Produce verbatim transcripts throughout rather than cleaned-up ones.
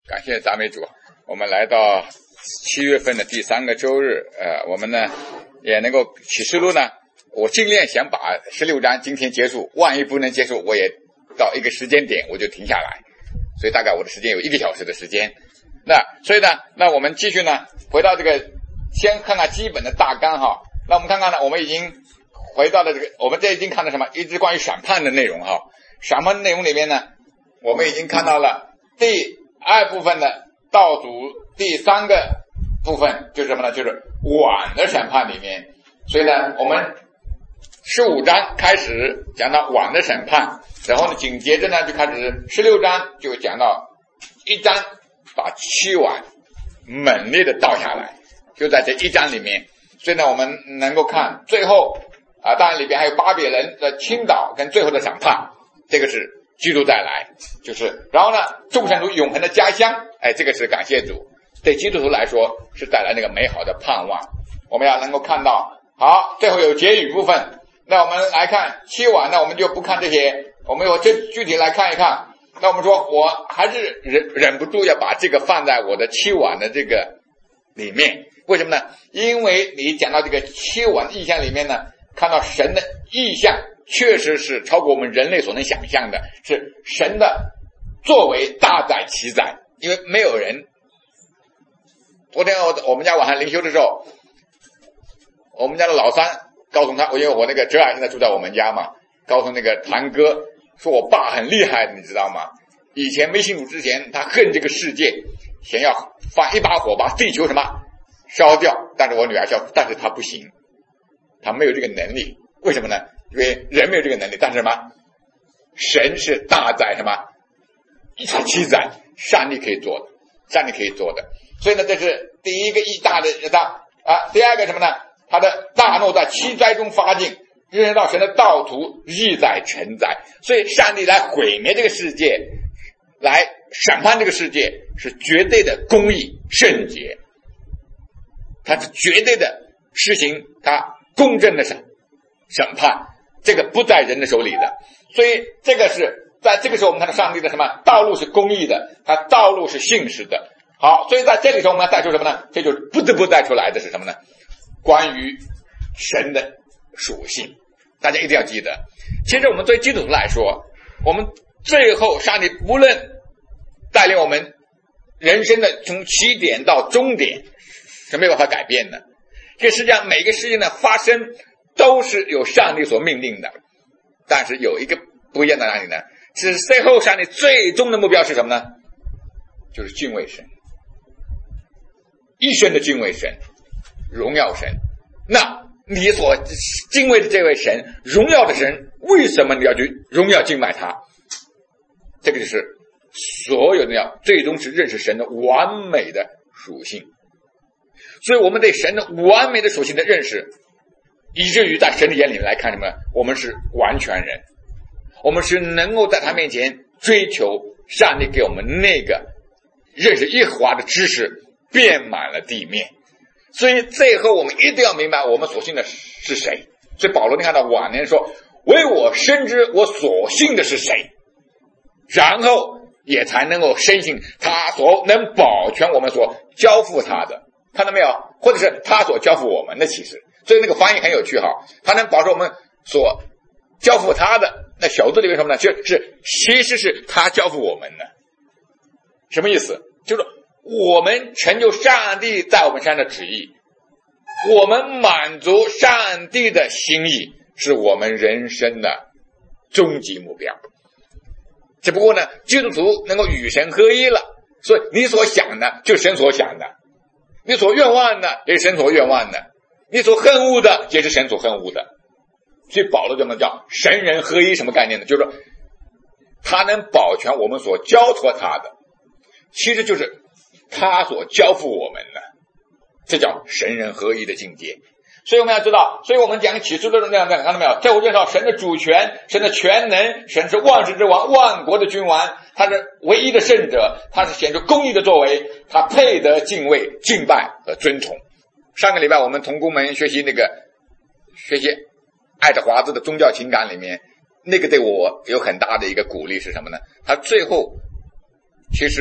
感谢赞美主，我们来到七月份的第三个周日，呃，我们呢也能够启示录呢，我尽量想把十六章今天结束，万一不能结束，我也到一个时间点我就停下来，所以大概我的时间有一个小时的时间。那所以呢，那我们继续呢，回到这个，先看看基本的大纲哈。那我们看看呢，我们已经回到了这个，我们这已经看到什么？一直关于审判的内容哈。审判的内容里面呢，我们已经看到了第二部分的道主第三个部分就是什么呢？就是碗的审判里面。所以呢，我们十五章开始讲到碗的审判，然后呢，紧接着呢就开始十六章就讲到一章把七碗猛烈的倒下来，就在这一章里面。所以呢，我们能够看最后啊，当然里边还有巴比伦的倾倒跟最后的审判，这个是基督再来，就是然后呢，众圣徒永恒的家乡，哎，这个是感谢主，对基督徒来说是带来那个美好的盼望。我们要能够看到，好，最后有结语部分。那我们来看七碗呢，我们就不看这些，我们有这具体来看一看。那我们说，我还是忍忍不住要把这个放在我的七碗的这个里面。为什么呢？因为你讲到这个七碗意象里面呢，看到神的意象确实是超过我们人类所能想象的，是神的作为大载其载。因为没有人，昨天我我们家晚上灵修的时候，我们家的老三告诉他，因为我那个侄儿现在住在我们家嘛，告诉那个堂哥说我爸很厉害，你知道吗？以前没信主之前，他恨这个世界，想要放一把火把地球什么烧掉，但是我女儿烧，但是他不行，他没有这个能力。为什么呢？因为人没有这个能力，但是什么？神是大载什么？一载七载，上帝可以做的，上帝可以做的。所以呢，这是第一个一大的大啊。第二个什么呢？他的大怒在七灾中发尽，认识到神的道途日载成载，所以上帝来毁灭这个世界，来审判这个世界，是绝对的公义圣洁，他是绝对的实行他公正的审审判，这个不在人的手里的。所以这个是在这个时候我们看到上帝的什么道路是公义的，他道路是信实的。好，所以在这里头我们要带出什么呢？这就不得不带出来的是什么呢？关于神的属性，大家一定要记得。其实我们对基督徒来说，我们最后上帝不论带领我们人生的从起点到终点是没有办法改变的。这世界上每个事情的发生都是由上帝所命令的，但是有一个不一样在哪里呢？是最后上帝最终的目标是什么呢？就是敬畏神，一生的敬畏神，荣耀神。那你所敬畏的这位神，荣耀的神，为什么你要去荣耀敬拜他？这个就是所有的要最终是认识神的完美的属性。所以我们对神的完美的属性的认识，以至于在神的眼里来看什么呢？我们是完全人，我们是能够在他面前追求上帝给我们那个认识耶和华的知识遍满了地面。所以最后我们一定要明白我们所信的是谁。所以保罗你看到晚年说，唯我深知我所信的是谁，然后也才能够深信他所能保全我们所交付他的，看到没有？或者是他所交付我们的。其实所以那个翻译很有趣哈，他能保守我们所交付他的，那小字里面什么呢？就是其实是他交付我们的。什么意思？就是我们成就上帝在我们身上的旨意，我们满足上帝的心意，是我们人生的终极目标。只不过呢，基督徒能够与神合一了，所以你所想的就是神所想的，你所愿望的也是神所愿望的，你所恨恶的也是神所恨恶的。所以保罗这么叫神人合一，什么概念呢？就是说他能保全我们所交托他的，其实就是他所交付我们的，这叫神人合一的境界。所以我们要知道，所以我们讲启示录的那样，看到没有？这我介绍神的主权，神的全能，神是万世之王，万国的君王，他是唯一的圣者，他是显出公义的作为，他配得敬畏、敬拜和尊崇。上个礼拜我们同工们学习那个学习爱德华兹的宗教情感里面，那个对我有很大的一个鼓励是什么呢？他最后其实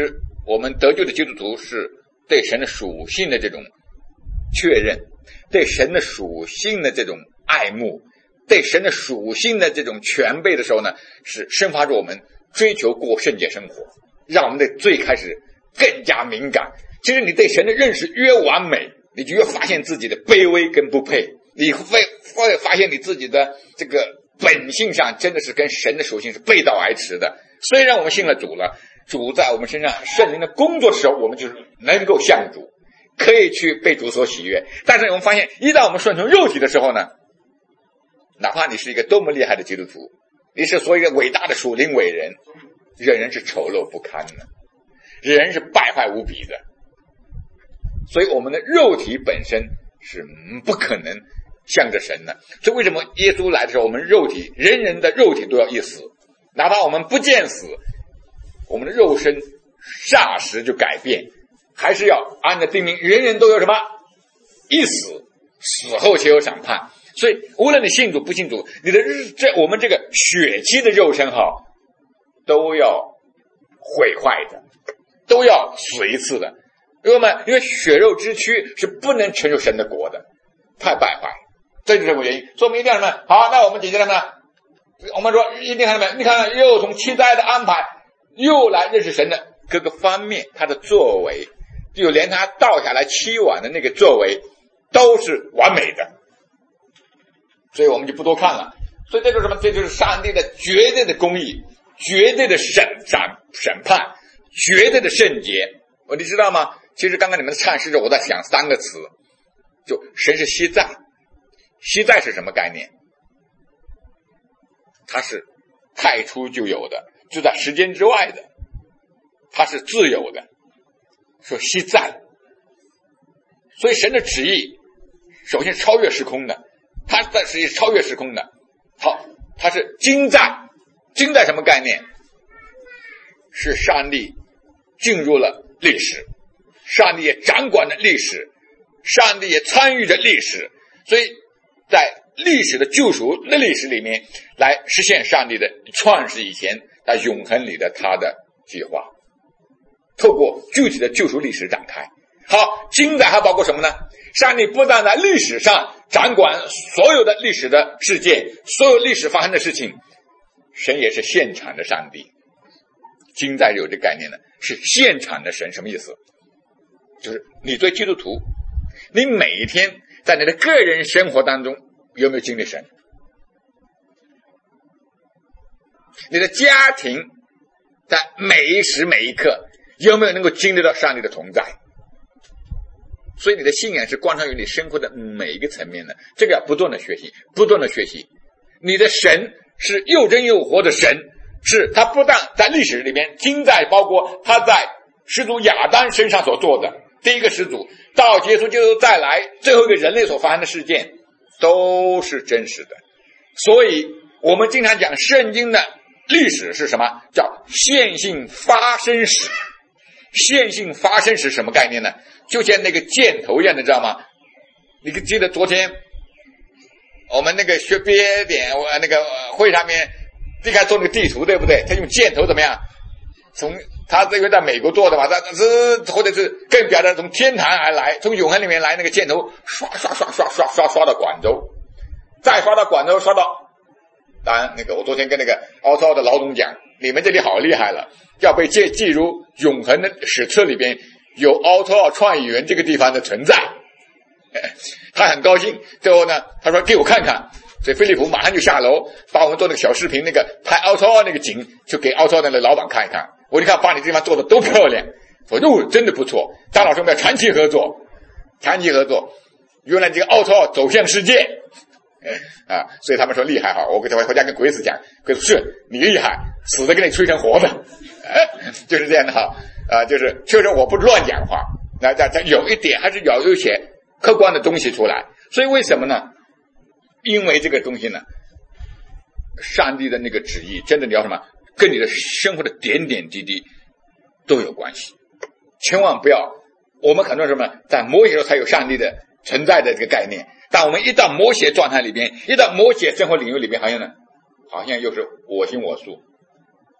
我们得救的基督徒是对神的属性的这种确认，对神的属性的这种爱慕，对神的属性的这种全备的时候呢，是生发着我们追求过圣洁生活，让我们的罪开始更加敏感。其实你对神的认识越完美，你就越发现自己的卑微跟不配，你会会发现你自己的这个本性上真的是跟神的属性是背道而驰的。虽然我们信了主了，主在我们身上圣灵的工作的时候，我们就是能够像主，可以去被主所喜悦。但是我们发现一旦我们顺从肉体的时候呢，哪怕你是一个多么厉害的基督徒，你是所谓的伟大的属灵伟人，人人是丑陋不堪的，人是败坏无比的。所以我们的肉体本身是不可能向着神的。所以为什么耶稣来的时候，我们肉体人人的肉体都要一死，哪怕我们不见死，我们的肉身霎时就改变，还是要按照定命，人人都有什么一死，死后且有审判。所以无论你信主不信主，你的这我们这个血气的肉身哈，都要毁坏的，都要死一次的。因为因为血肉之躯是不能承受神的国的，太败坏，这就是这个原因。说明一定什么？好，那我们解决什么呢？我们说一定看什么？你看又从七灾的安排，又来认识神的各个方面，他的作为，就连他倒下来七碗的那个作为，都是完美的。所以我们就不多看了。所以这就是什么？这就是上帝的绝对的公义，绝对的审审审判，绝对的圣洁。你知道吗？其实刚刚你们的唱诗时，我在想三个词，就神是昔在。昔在是什么概念？它是太初就有的，就在时间之外的，它是自由的，说昔在。所以神的旨意首先超越时空的，它的旨意是超越时空的。好，它是今在。今在什么概念？是上帝进入了历史，上帝也掌管着历史，上帝也参与着历史，所以在历史的救赎的历史里面来实现上帝的创世以前在永恒里的他的计划，透过具体的救赎历史展开。好，今在还包括什么呢？上帝不但在历史上掌管所有的历史的事件，所有历史发生的事情，神也是现场的上帝。今在有这个概念呢，是现场的神。什么意思？就是你对基督徒，你每一天在你的个人生活当中有没有经历神？你的家庭在每一时每一刻有没有能够经历到上帝的同在？所以你的信仰是贯穿于你生活的每一个层面的，这个要不断的学习，不断的学习。你的神是又真又活的神，是他不但在历史里面今在，包括他在始祖亚当身上所做的第一个始祖到耶稣基督再来最后一个人类所发生的事件都是真实的。所以我们经常讲圣经的历史是什么？叫线性发生史。线性发生史什么概念呢？就像那个箭头一样的，知道吗？你记得昨天我们那个学别点我那个会上面一开始做那个地图，对不对？他用箭头怎么样？从他这个在美国做的嘛，他是或者是更表达从天堂而来，从永恒里面来，那个箭头刷刷刷刷刷刷刷到广州，再刷到广州，刷到。当然，那个我昨天跟那个奥特奥的老总讲，你们这里好厉害了，要被记记入永恒的史册里边有奥特奥创意园这个地方的存在。他很高兴，最后呢，他说给我看看。所以飞利浦马上就下楼，把我们做那个小视频，那个拍奥特奥那个景，就给奥特奥的老板看一看。我就看把你这地方做的多漂亮，我说哦，真的不错。张老师，我们要长期合作，长期合作。原来这个奥特奥走向世界。啊，所以他们说厉害哈！我给他回家跟鬼子讲，鬼子是你厉害，死的给你吹成活的，哎，就是这样的哈啊，就是确实我不乱讲话，那这这有一点还是要有一些客观的东西出来。所以为什么呢？因为这个东西呢，上帝的那个旨意，真的你要什么，跟你的生活的点点滴滴都有关系。千万不要，我们很多什么，在摩西时候才有上帝的存在的这个概念。但我们一到摩羯状态里边，一到摩羯生活领域里边，好像呢，好像又是我行我素，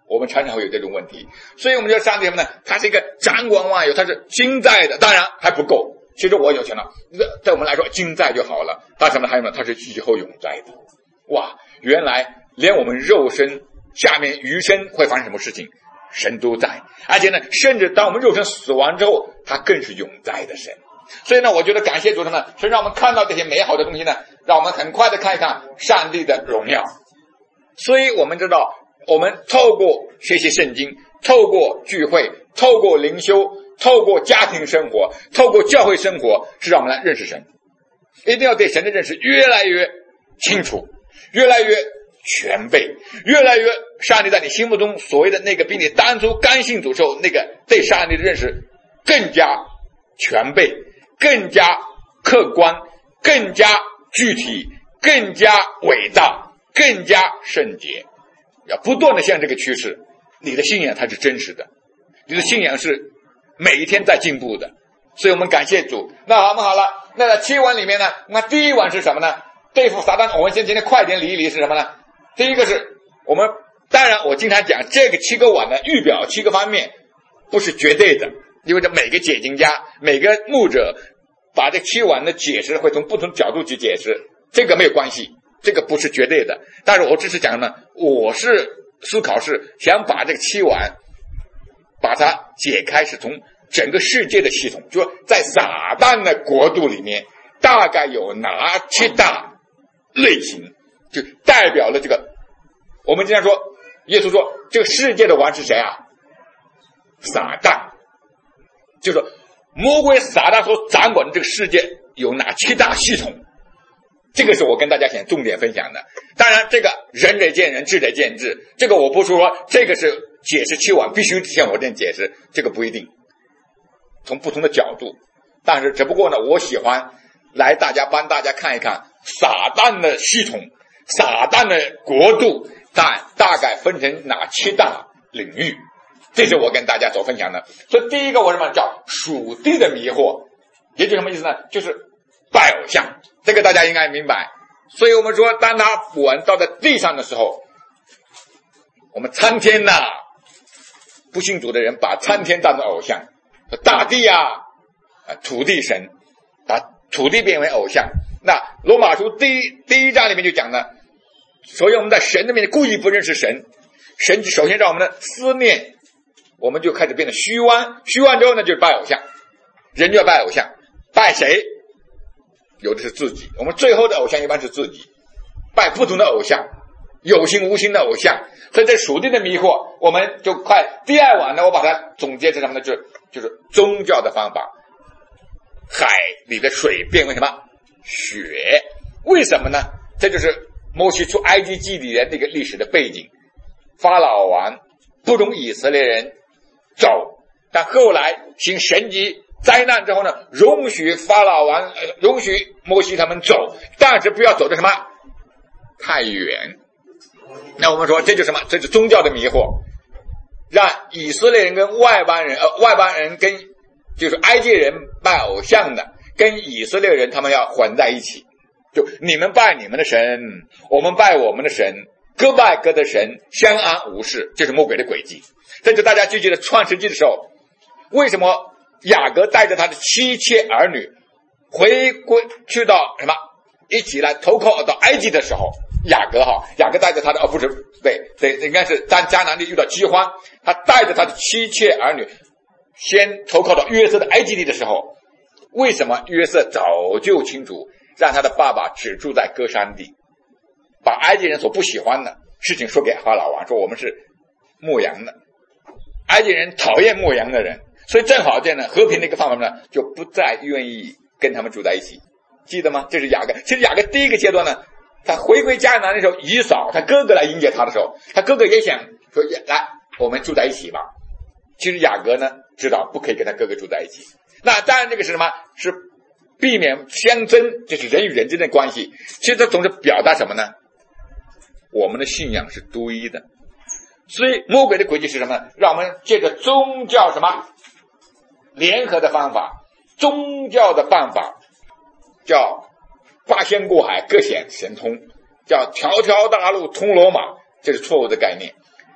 我们常常会有这种问题，所以我们就上帝什么呢？他是一个掌管万有，他是今在的，当然还不够。其实我有钱了，对我们来说今在就好了。他什么？还有呢？他是以后永在的。哇，原来连我们肉身下面余生会发生什么事情，神都在。而且呢，甚至当我们肉身死亡之后，他更是永在的神。所以呢，我觉得感谢主什么？是让我们看到这些美好的东西呢，让我们很快的看一看上帝的荣耀。所以我们知道，我们透过学习圣经，透过聚会，透过灵修，透过家庭生活，透过教会生活，是让我们来认识神。一定要对神的认识越来越清楚，越来越全备，越来越上帝在你心目中所谓的那个比你当初刚信主时候那个对上帝的认识更加全备，更加客观，更加具体，更加伟大，更加圣洁。要不断的向这个趋势，你的信仰它是真实的，你的信仰是每一天在进步的。所以我们感谢主。那好，我们好了，那在七碗里面呢，那第一碗是什么呢？对付撒旦，我们先今天快点理一理是什么呢？第一个是我们，当然我经常讲这个七个碗的预表七个方面不是绝对的，因为这每个解经家每个牧者把这七碗的解释会从不同角度去解释，这个没有关系，这个不是绝对的。但是我只是讲呢，我是思考是想把这个七碗把它解开，是从整个世界的系统，就说在撒旦的国度里面大概有哪七大类型，就代表了这个。我们经常说耶稣说这个世界的王是谁啊？撒旦。就是说魔鬼撒旦所掌管的这个世界有哪七大系统，这个是我跟大家想重点分享的。当然这个人得见人，智得见智，这个我不是说这个是解释七碗必须像我这样解释，这个不一定，从不同的角度。但是只不过呢，我喜欢来大家帮大家看一看撒旦的系统，撒旦的国度大大概分成哪七大领域，这是我跟大家所分享的。所以第一个我什么叫属地的迷惑，也就是什么意思呢？就是拜偶像，这个大家应该明白。所以我们说当他稳到在地上的时候，我们参天呐、啊，不信主的人把参天当作偶像，大地啊，土地神，把土地变为偶像。那罗马书第一第一章里面就讲了，所以我们在神的面前故意不认识神，神首先让我们的思念，我们就开始变得虚妄，虚妄之后呢，就是拜偶像，人就要拜偶像，拜谁？有的是自己，我们最后的偶像一般是自己，拜不同的偶像，有形无形的偶像。所以这属地的迷惑，我们就快第二碗呢，我把它总结成什么呢？就是就是宗教的方法。海里的水变为什么？血。为什么呢？这就是摩西出埃及记里的那个历史的背景。法老王不容以色列人走，但后来行神迹灾难之后呢，容许法老王、呃、容许摩西他们走，但是不要走的什么太远。那我们说这就是什么？这是宗教的迷惑，让以色列人跟外邦人呃外邦人跟就是埃及人拜偶像的跟以色列人他们要混在一起，就你们拜你们的神，我们拜我们的神，各拜各的神，相安无事，这是魔鬼的诡计。这就大家记得创世纪的时候，为什么雅各带着他的妻妾儿女回归去到什么一起来投靠到埃及的时候，雅各哈雅各带着他的哦不是对对应该是当迦南地遇到饥荒，他带着他的妻妾儿女先投靠到约瑟的埃及地的时候，为什么约瑟早就清楚让他的爸爸只住在歌珊地，把埃及人所不喜欢的事情说给法老王，说我们是牧羊的，埃及人讨厌牧羊的人，所以正好这样呢和平的一个方法呢，就不再愿意跟他们住在一起，记得吗？这是雅各。其实雅各第一个阶段呢，他回归迦南的时候，以扫他哥哥来迎接他的时候，他哥哥也想说来我们住在一起吧。其实雅各呢知道不可以跟他哥哥住在一起，那当然这个是什么？是避免相争，就是人与人之间的关系。其实他总是表达什么呢？我们的信仰是独一的。所以魔鬼的诡计是什么？让我们借着宗教什么联合的方法，宗教的办法，叫八仙过海各显神通，叫条条大路通罗马，这是错误的概念。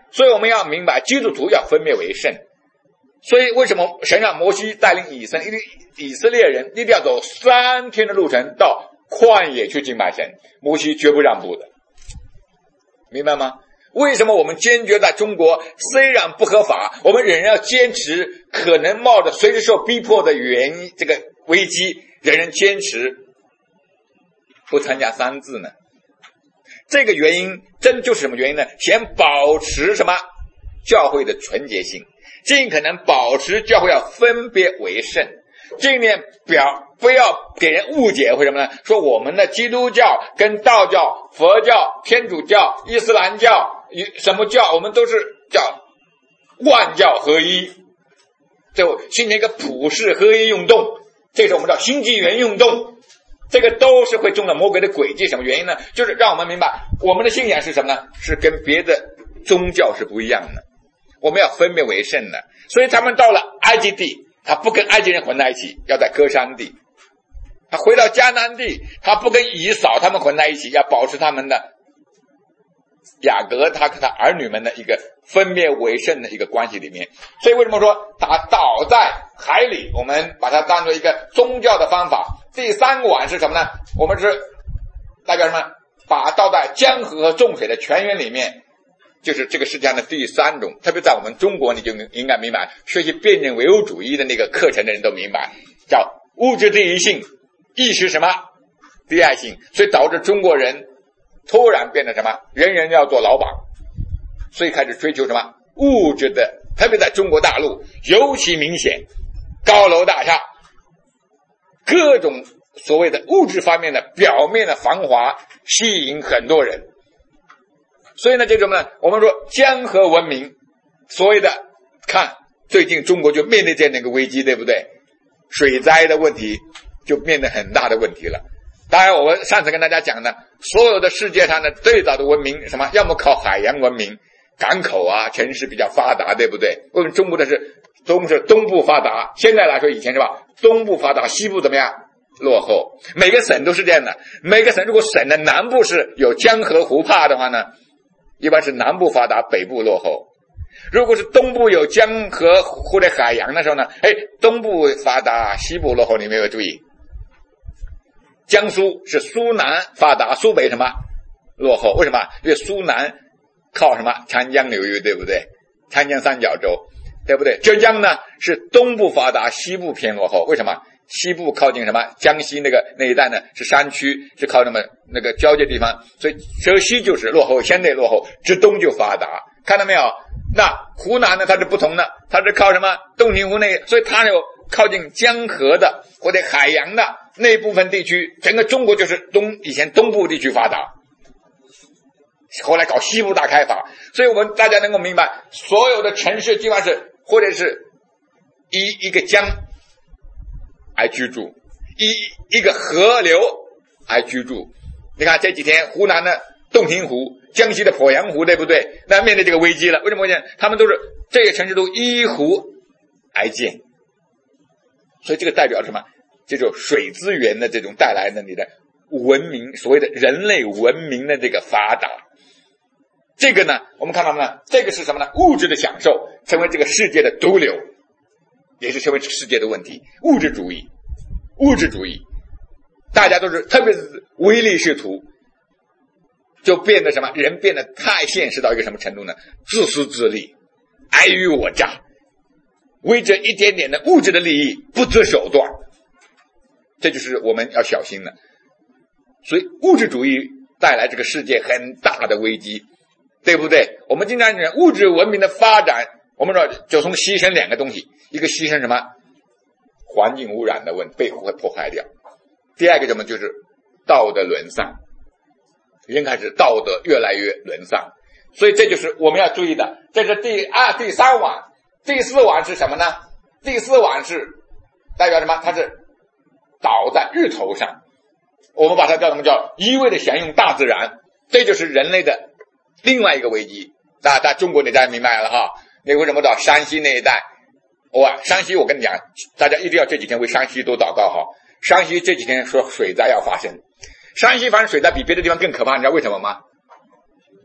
所以我们要明白，基督徒要分别为圣。所以为什么神让摩西带领以色列以色列人一定要走三天的路程到旷野去敬拜神？摩西绝不让步的，明白吗？为什么我们坚决在中国虽然不合法，我们仍然要坚持可能冒着随时受逼迫的原因这个危机，仍然坚持不参加三字呢？这个原因真就是什么原因呢？先保持什么教会的纯洁性，尽可能保持教会要分别为圣，尽量表不要给人误解或什么呢？说我们的基督教跟道教、佛教、天主教、伊斯兰教什么教，我们都是叫万教合一，就形成一个普世合一运动，这是我们叫新纪元运动。这个都是会中了魔鬼的诡计。什么原因呢？就是让我们明白我们的信仰是什么呢？是跟别的宗教是不一样的，我们要分别为圣的。所以他们到了埃及地，他不跟埃及人混在一起，要在歌珊地。他回到迦南地，他不跟以扫他们混在一起，要保持他们的雅各他和他儿女们的一个分别为圣的一个关系里面。所以为什么说他倒在海里，我们把它当作一个宗教的方法。第三个碗是什么呢？我们是代表什么？把倒在江河和众水的泉源里面，就是这个世界上的第三种。特别在我们中国，你就应该明白，学习辩证唯物主义的那个课程的人都明白，叫物质第一性，意识什么第二性。所以导致中国人突然变得什么？人人要做老板，所以开始追求什么物质的，特别在中国大陆尤其明显，高楼大厦，各种所谓的物质方面的表面的繁华吸引很多人。所以呢，这种呢，我们说江河文明，所谓的看最近中国就面对这样的一个危机，对不对？水灾的问题就面对很大的问题了。当然我们上次跟大家讲的，所有的世界上的最早的文明什么，要么靠海洋文明，港口啊城市比较发达，对不对？我们中国的是东是东部发达，现在来说以前是吧，东部发达，西部怎么样？落后。每个省都是这样的，每个省如果省的南部是有江河湖泊的话呢，一般是南部发达，北部落后。如果是东部有江河或者海洋的时候呢，哎，东部发达，西部落后。你没有注意？江苏是苏南发达，苏北什么落后？为什么？因为苏南靠什么？长江流域，对不对？长江三角洲，对不对？浙江呢是东部发达，西部偏落后。为什么？西部靠近什么？江西那个那一带呢是山区，是靠那么那个交界地方，所以浙西就是落后，相对落后，浙东就发达。看到没有？那湖南呢它是不同的，它是靠什么？洞庭湖那，所以它有靠近江河的或者海洋的那部分地区，整个中国就是东以前东部地区发达，后来搞西部大开发。所以我们大家能够明白，所有的城市基本上是或者是一一个江来居住，一一个河流来居住。你看这几天湖南的洞庭湖，江西的鄱阳湖，对不对？那面对这个危机了，为什么会这样？他们都是这些城市都依湖而建，所以这个代表什么？这种水资源的这种带来的你的文明，所谓的人类文明的这个发达。这个呢，我们看到呢，这个是什么呢？物质的享受成为这个世界的毒瘤，也是成为世界的问题。物质主义，物质主义，大家都是，特别是唯利是图，就变得什么？人变得太现实到一个什么程度呢？自私自利，尔虞我诈，为这一点点的物质的利益不择手段，这就是我们要小心的。所以物质主义带来这个世界很大的危机，对不对？我们经常讲物质文明的发展，我们说就从牺牲两个东西，一个牺牲什么？环境污染的问题被会破坏掉。第二个什么？就是道德沦丧，人开始道德越来越沦丧。所以这就是我们要注意的。这是第二、第三碗。第四碗是什么呢？第四碗是代表什么？它是倒在日头上，我们把它叫什么？叫一味的享用大自然。这就是人类的另外一个危机。大家中国你大家明白了哈？你为什么到山西那一带？哇，山西我跟你讲，大家一定要这几天为山西多祷告哈。山西这几天说水灾要发生，山西反正水灾比别的地方更可怕，你知道为什么吗？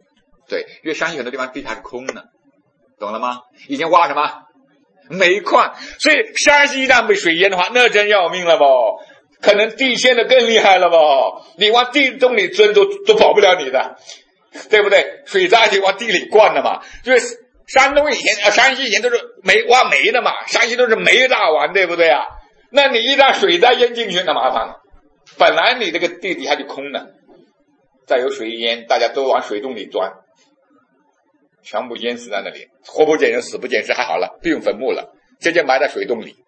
对，因为山西很多地方地下是空的，懂了吗？以前挖什么煤矿，所以山西一旦被水淹的话，那真要命了吧，可能地陷的更厉害了吧，你往地洞里钻都都保不了你的，对不对？水灾就往地里灌了嘛。就是山东以前啊，山西以前都是煤挖煤的嘛，山西都是煤大王，对不对啊？那你一旦水灾淹进去，那麻烦了。本来你这个地底下就空了，再有水淹，大家都往水洞里钻，全部淹死在那里，活不见人，死不见尸，还好了，不用坟墓了，直接埋在水洞里。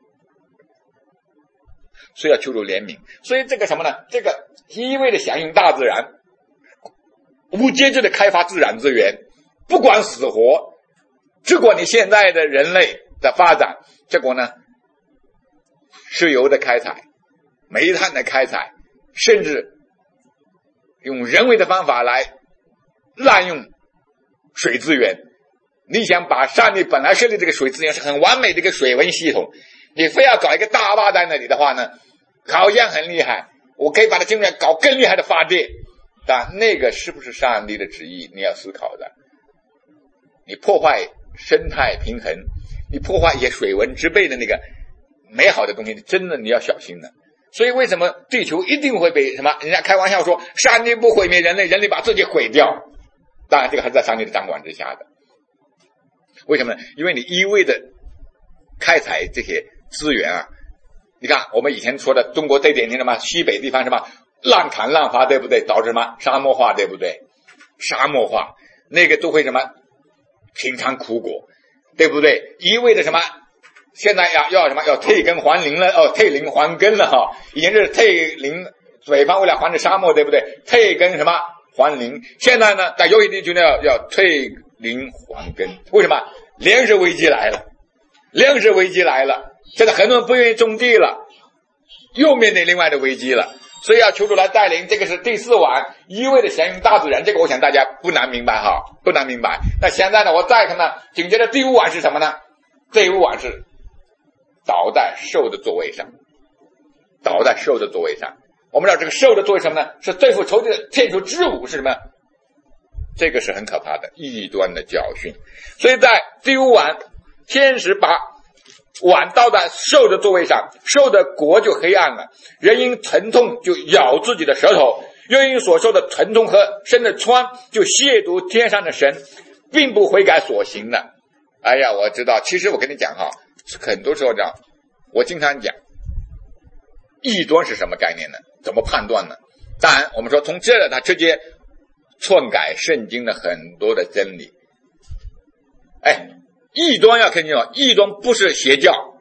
所以要求助怜悯。所以这个什么呢？这个一味的享用大自然，无节制的开发自然资源，不管死活，只管你现在的人类的发展，结果呢，石油的开采，煤炭的开采，甚至用人为的方法来滥用水资源。你想把上帝本来设立这个水资源是很完美的一个水文系统，你非要搞一个大坝在那里的话呢，好像很厉害，我可以把它尽量搞更厉害的发电，但那个是不是上帝的旨意，你要思考的。你破坏生态平衡，你破坏一些水文之辈的那个美好的东西，真的你要小心的。所以为什么地球一定会被什么？人家开玩笑说上帝不毁灭人类，人类把自己毁掉。当然这个还是在上帝的掌管之下的。为什么呢？因为你一味的开采这些资源啊，你看我们以前说的中国最典型的嘛，西北地方什么滥砍滥伐，对不对？导致什么沙漠化，对不对？沙漠化那个都会什么品尝苦果，对不对？一味的什么现在要要什么要退耕还林了，哦，退林还耕了哈。以前是退林，北方为了还这沙漠，对不对？退耕什么还林，现在呢，在有些地区呢要要退林还耕。为什么？粮食危机来了，粮食危机来了，现在很多人不愿意种地了，又面对另外的危机了。所以要求主来带领，这个是第四碗，一味的享用大自然，这个我想大家不难明白哈，不难明白。那现在呢，我再看呢，紧接着第五碗是什么呢？第五碗是倒在兽的座位上，倒在兽的座位上。我们知道这个兽的座位什么呢？是对付仇敌的天主之舞，是什么？这个是很可怕的异端的教训。所以在第五碗，天使把碗倒在兽的座位上，兽的国就黑暗了，人因疼痛就咬自己的舌头，又因所受的疼痛和生的疮就亵渎天上的神，并不悔改所行的。哎呀，我知道，其实我跟你讲哈，很多时候这样，我经常讲异端是什么概念呢？怎么判断呢？当然我们说从这他直接篡改圣经的很多的真理。哎，异端要看清楚，异端不是邪教，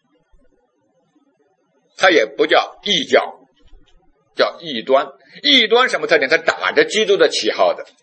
它也不叫异教，叫异端。异端什么特点？它打着基督的旗号的，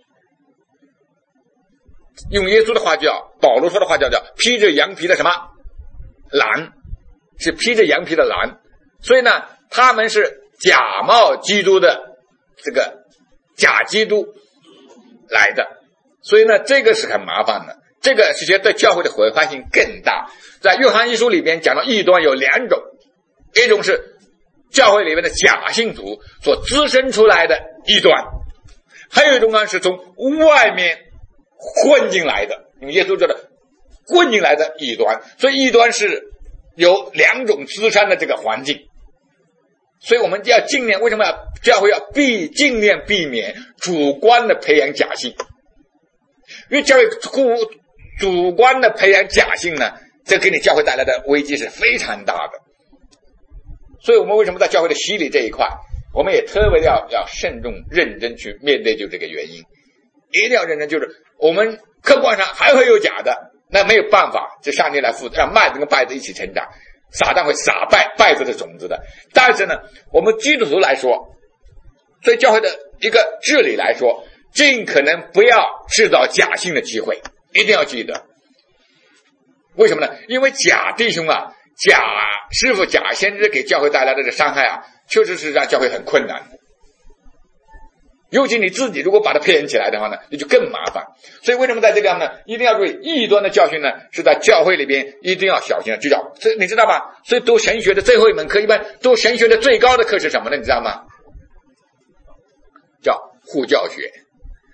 用耶稣的话叫，保罗说的话叫叫披着羊皮的什么狼，是披着羊皮的狼。所以呢，他们是假冒基督的这个假基督来的，所以呢，这个是很麻烦的。这个其实对教会的毁坏性更大。在约翰一书里边讲到异端有两种，一种是教会里面的假信徒所滋生出来的异端，还有一种呢是从外面混进来的，用耶稣说的混进来的异端。所以异端是有两种滋生的这个环境。所以我们就要尽量，为什么要教会要避尽量避免主观的培养假信？因为教会主观的培养假信呢，这给你教会带来的危机是非常大的。所以我们为什么在教会的洗礼这一块，我们也特别要要慎重认真去面对，就这个原因，一定要认真。就是我们客观上还会有假的，那没有办法，就上帝来负责，让麦子跟稗子一起成长，撒旦会撒稗稗子的种子的。但是呢，我们基督徒来说，对教会的一个治理来说，尽可能不要制造假信的机会，一定要记得。为什么呢？因为假弟兄啊，假师傅、假先知给教会带来的这个伤害啊，确实是让教会很困难的。尤其你自己如果把它培养起来的话呢，那就更麻烦。所以为什么在这个呢，一定要注意异端的教训呢？是在教会里边一定要小心的，就叫，所以你知道吧？所以读神学的最后一门课，一般读神学的最高的课是什么呢？你知道吗？叫护教学。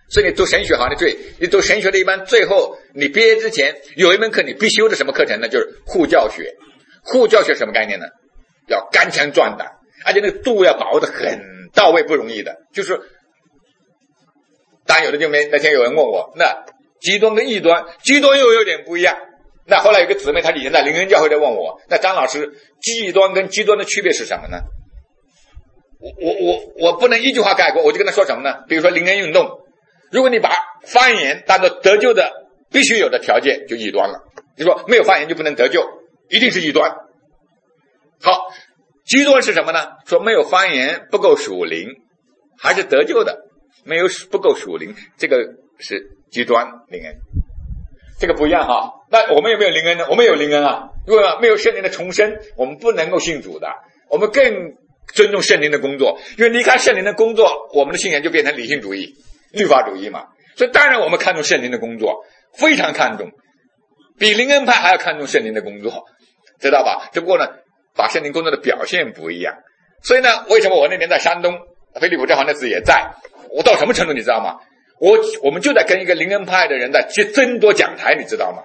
所以你读神学好，你注意，你读神学的一般最后你毕业之前有一门课你必修的什么课程呢？就是护教学。护教学什么概念呢？要干枪壮胆，而且那个度要把握的很到位，不容易的。就是当然有的就没，那天有人问我，那极端跟异端，极端又有点不一样。那后来有个姊妹，她以前在灵恩教会在问我，那张老师，极端跟极端的区别是什么呢？我我我我不能一句话概括，我就跟他说什么呢？比如说灵恩运动，如果你把方言当作得救的必须有的条件，就异端了。就说没有方言就不能得救，一定是异端。好，极端是什么呢？说没有方言不够属灵，还是得救的，没有不够属灵，这个是极端灵恩。这个不一样哈。那我们有没有灵恩呢？我们有灵恩啊。如果没有圣灵的重生，我们不能够信主的。我们更尊重圣灵的工作，因为离开圣灵的工作，我们的信仰就变成理性主义、律法主义嘛。所以当然我们看重圣灵的工作，非常看重，比灵恩派还要看重圣灵的工作，知道吧？只不过呢，把圣灵工作的表现不一样。所以呢，为什么我那年在山东，菲利普教皇那次也在，我到什么程度你知道吗？我我们就在跟一个灵恩派的人在去争夺讲台，你知道吗？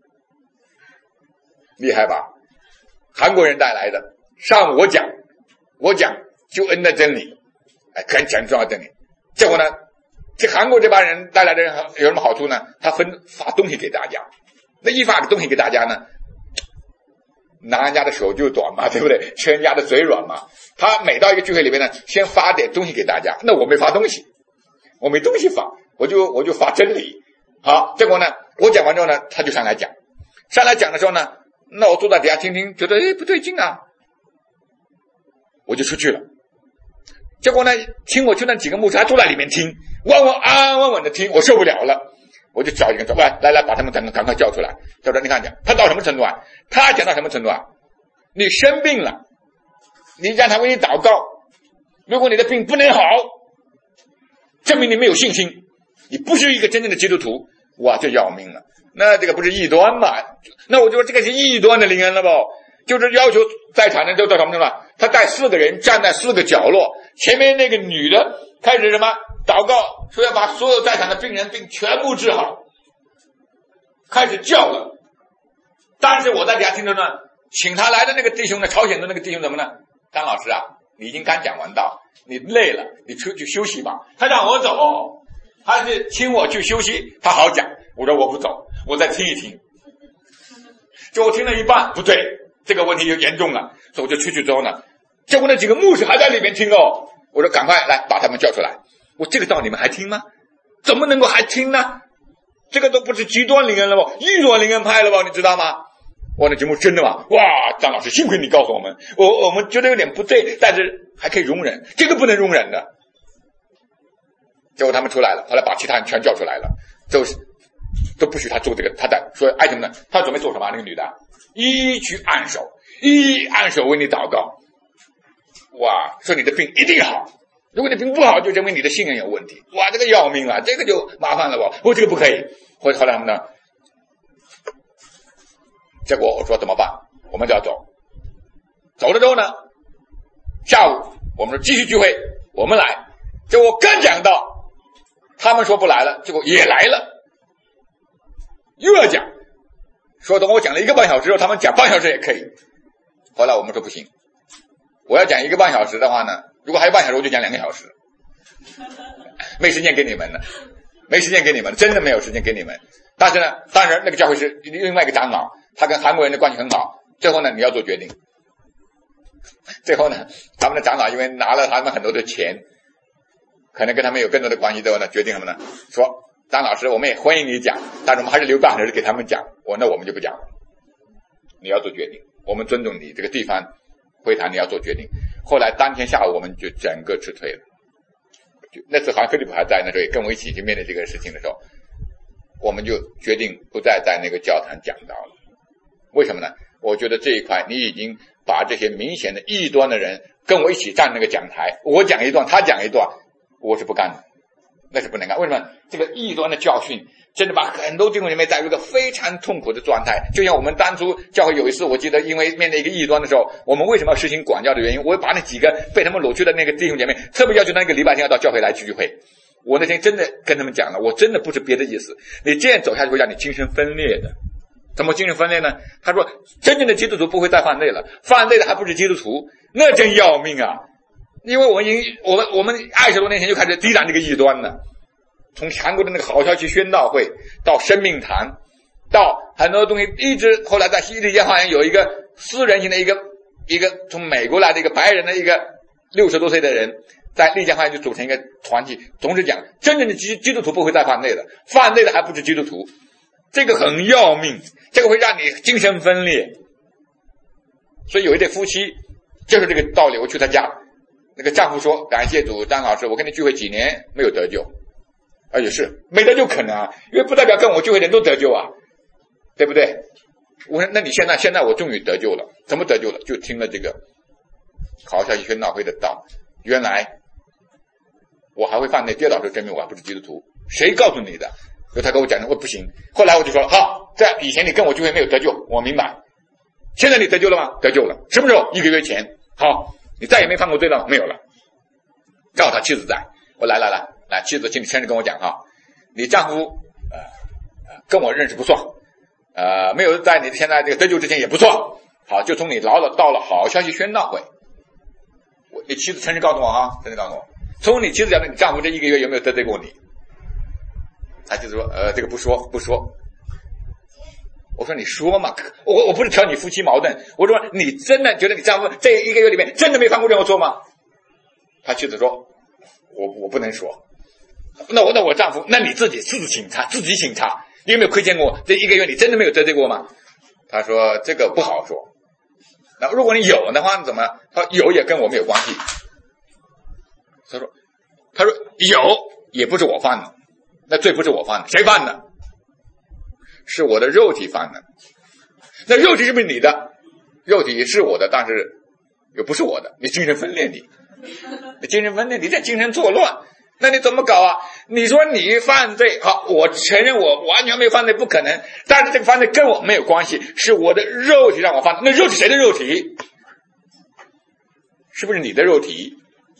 厉害吧？韩国人带来的，上午我讲，我讲救恩的真理，哎，很讲重要的真理。结果呢，这韩国这帮人带来的人有什么好处呢？他分发东西给大家，那一发东西给大家呢，拿人家的手就短嘛，对不对？吃人家的嘴软嘛。他每到一个聚会里面呢，先发点东西给大家。那我没发东西，我没东西发，我就我就发真理。好，结果呢，我讲完之后呢，他就上来讲，上来讲的时候呢，那我坐在底下听听，觉得哎不对劲啊，我就出去了。结果呢，听我去那几个牧师还坐在里面听，稳稳安安稳稳的听，我受不了了，我就找一个人说，来来来，把他们赶赶快叫出来。叫出来，你看讲，他到什么程度啊？他讲到什么程度啊？你生病了，你让他为你祷告，如果你的病不能好，证明你没有信心，你不是一个真正的基督徒，哇，这要命了。那这个不是异端嘛？那我就说这个是异端的灵恩了不？就是要求在场的都到什么程度了？他带四个人站在四个角落，前面那个女的开始什么祷告，说要把所有在场的病人病全部治好，开始叫了。但是我在底下听着呢，请他来的那个弟兄呢，朝鲜的那个弟兄怎么呢？张老师啊，你已经刚讲完道，你累了，你出去休息吧。他让我走，他是请我去休息，他好讲。我说我不走，我再听一听。就我听了一半，不对，这个问题就严重了，所以我就出去之后呢，结果那几个牧师还在里面听哦。我说赶快来把他们叫出来。我这个道你们还听吗？怎么能够还听呢？这个都不是极端灵恩了吧，异端灵恩派了吧，你知道吗？我那节目真的吗？哇，张老师幸亏你告诉我们，我我们觉得有点不对，但是还可以容忍，这个不能容忍的。结果他们出来了，后来把其他人全叫出来了，就是都不许他做这个，他在说爱什么呢？他准备做什么？那个女的一去按手，一按手为你祷告，哇，说你的病一定好，如果你病不好，就证明你的信仰有问题，哇，这个要命了，这个就麻烦了吧？我这个不可以。后来他们呢？结果我说怎么办？我们就要走。走了之后呢，下午我们说继续聚会，我们来。结果我刚讲到，他们说不来了，结果也来了，又要讲。说等我讲了一个半小时之后，他们讲半小时也可以。后来我们说不行，我要讲一个半小时的话呢，如果还有半小时，我就讲两个小时，没时间给你们了，没时间给你们，真的没有时间给你们。但是呢，当然那个教会是另外一个长老，他跟韩国人的关系很好。最后呢，你要做决定。最后呢，他们的长老因为拿了他们很多的钱，可能跟他们有更多的关系之后呢，决定什么呢？说张老师，我们也欢迎你讲，但是我们还是留半小时给他们讲。我那我们就不讲了，你要做决定，我们尊重你这个地方会谈，你要做决定。后来当天下午我们就整个撤退了。就那次好像菲利普还在那，所以跟我一起去面对这个事情的时候，我们就决定不再在那个教堂讲道了。为什么呢？我觉得这一块你已经把这些明显的异端的人跟我一起站那个讲台，我讲一段他讲一段，我是不干的，那是不能干。为什么？这个异端的教训真的把很多弟兄姐妹带入一个非常痛苦的状态。就像我们当初教会有一次，我记得因为面对一个异端的时候，我们为什么要实行管教的原因，我把那几个被他们掳去的那个弟兄姐妹特别要求那个礼拜天要到教会来聚聚会。 我那天真的跟他们讲了，我真的不是别的意思，你这样走下去会让你精神分裂的。怎么精神分裂呢？他说真正的基督徒不会再犯罪了，犯罪的还不是基督徒，那真要命啊！因为我们已经我们我们二十多年前就开始抵挡这个异端了，从韩国的那个好消息宣道会到生命堂，到很多东西，一直后来在西丽江花园有一个私人型的一个一个从美国来的一个白人的一个六十多岁的人，在丽江花园就组成一个团体，同时讲真正的基基督徒不会再犯罪的，犯罪的还不是基督徒，这个很要命，这个会让你精神分裂。所以有一对夫妻就是这个道理，我去他家，那个丈夫说感谢主张老师，我跟你聚会几年没有得救，而且是没得救可能啊，因为不代表跟我聚会的人都得救啊，对不对？我说那你现在现在我终于得救了，怎么得救了？就听了这个好消息宣道会的道，原来我还会犯罪跌倒时证明我还不是基督徒，谁告诉你的？所以他跟我讲的我不行，后来我就说好，在以前你跟我聚会没有得救，我明白，现在你得救了吗？得救了。什么时候？一个月前。好，你再也没犯过罪了吗？没有了。正好他妻子在，我来来来来，妻子请你亲自跟我讲哈，你丈夫呃跟我认识不错，呃没有在你现在这个得救之前也不错，好，就从你劳了到了好消息宣道会，我你妻子诚实告诉我啊，诚实告诉我，从你妻子讲的你丈夫这一个月有没有得罪过你？他妻子说呃这个不说不说。我说你说嘛，我我不是挑你夫妻矛盾，我说你真的觉得你丈夫这一个月里面真的没犯过任何错吗？他妻子说我我不能说。那我那我丈夫，那你自己自己请查，自己请查，你有没有亏欠过？这一个月你真的没有得罪过吗？他说这个不好说。那如果你有的话，怎么？他说有也跟我没有关系。他说他说有也不是我犯的，那罪不是我犯的，谁犯的？是我的肉体犯的。那肉体是不是你的？肉体是我的，但是又不是我的，你精神分裂，你你精神分裂，你在精神错乱，那你怎么搞啊？你说你犯罪，好，我承认我完全没有犯罪，不可能，但是这个犯罪跟我没有关系，是我的肉体让我犯的。那肉体谁的肉体？是不是你的肉体？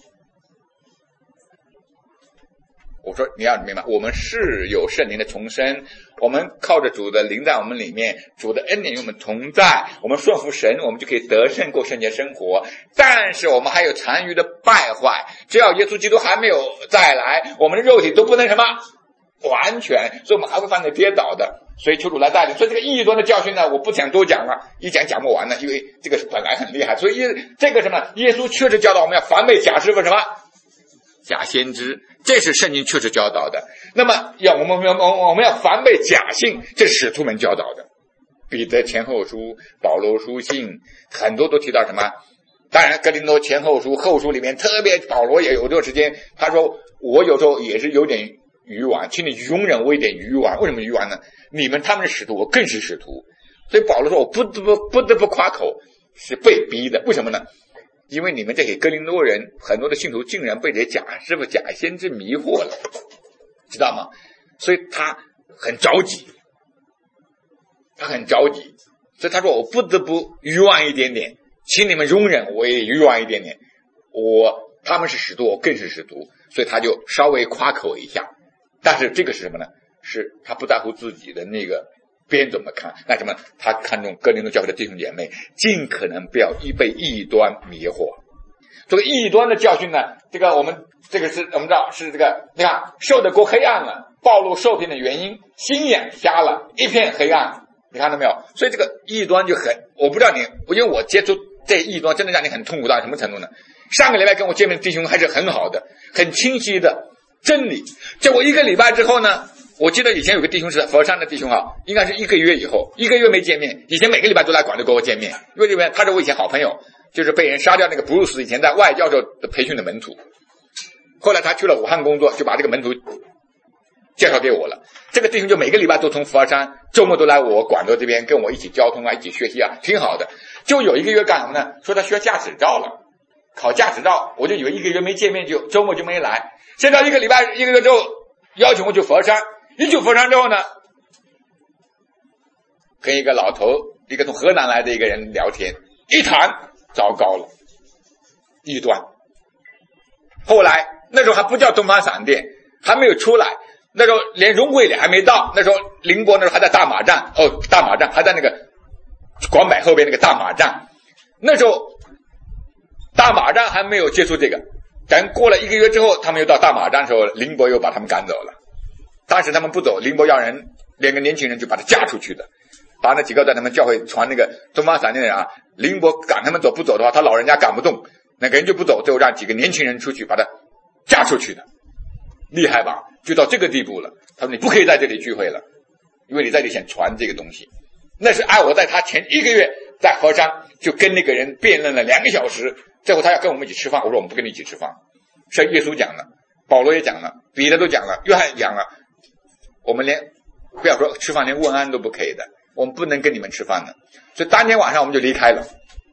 我说你要明白，我们是有圣灵的重生，我们靠着主的灵在我们里面，主的恩典与我们同在，我们顺服神，我们就可以得胜过圣洁生活。但是我们还有残余的败坏，只要耶稣基督还没有再来，我们的肉体都不能什么完全，所以我们还会犯罪跌倒的。所以求主来带领。所以这个异端的教训呢，我不想多讲了，一讲讲不完了，因为这个本来很厉害。所以这个什么，耶稣确实教导我们要防备假师傅什么假先知，这是圣经确实教导的。那么要我们要我们要防备假信，这是使徒们教导的。彼得前后书、保罗书信很多都提到什么？当然哥林多前后书、后书里面，特别保罗也有段时间，他说我有时候也是有点愚顽，请你容忍我一点愚顽。为什么愚顽呢？你们他们是使徒，我更是使徒。所以保罗说我不得不不得不夸口，是被逼的。为什么呢？因为你们这些哥林多人很多的信徒竟然被这些假师傅、假先知迷惑了，知道吗？所以他很着急，他很着急，所以他说我不得不愚顽一点点，请你们容忍我也愚顽一点点。我他们是使徒，我更是使徒，所以他就稍微夸口一下。但是这个是什么呢？是他不在乎自己的那个别人怎么看，那什么？他看重哥林多教会的弟兄姐妹，尽可能不要被异端迷惑。这个异端的教训呢，这个我们这个是我们知道是这个，你看受的过黑暗了，暴露受骗的原因，心眼瞎了，一片黑暗，你看到没有？所以这个异端就很，我不知道你，因为我接触这异端，真的让你很痛苦到什么程度呢？上个礼拜跟我见面的弟兄还是很好的，很清晰的真理。结果一个礼拜之后呢？我记得以前有个弟兄是佛山的弟兄哈，应该是一个月以后，一个月没见面，以前每个礼拜都来广州跟我见面，因为这边他是我以前好朋友，就是被人杀掉那个布鲁斯以前在外教授的培训的门徒，后来他去了武汉工作，就把这个门徒介绍给我了。这个弟兄就每个礼拜都从佛山，周末都来我广州这边跟我一起交通啊，一起学习啊，挺好的。就有一个月干什么呢？说他需要驾驶照了，考驾驶照，我就以为一个月没见面就周末就没来，现在一个礼拜一个月之后邀请我去佛山。一去佛山之后呢，跟一个老头，一个从河南来的一个人聊天，一谈糟糕了，异端。后来那时候还不叫东方闪电， 还没有出来，那时候连荣桂里还没到，那时候宁波那时候还在大马站，哦，大马站还在那个广百后边那个大马站，那时候大马站还没有接触这个，等过了一个月之后，他们又到大马站的时候，宁波又把他们赶走了。当时他们不走，宁波要人两个年轻人就把他嫁出去的，把那几个在他们教会传那个东方闪电的人啊，宁波赶他们走，不走的话，他老人家赶不动，那个人就不走，最后让几个年轻人出去把他嫁出去的，厉害吧？就到这个地步了。他说你不可以在这里聚会了，因为你在这里想传这个东西。那是按我在他前一个月在河山就跟那个人辩论了两个小时，最后他要跟我们一起吃饭，我说我们不跟你一起吃饭。是耶稣讲了，保罗也讲了，彼得都讲了，约翰讲了，我们连不要说吃饭，连问安都不可以的，我们不能跟你们吃饭的。所以当天晚上我们就离开了。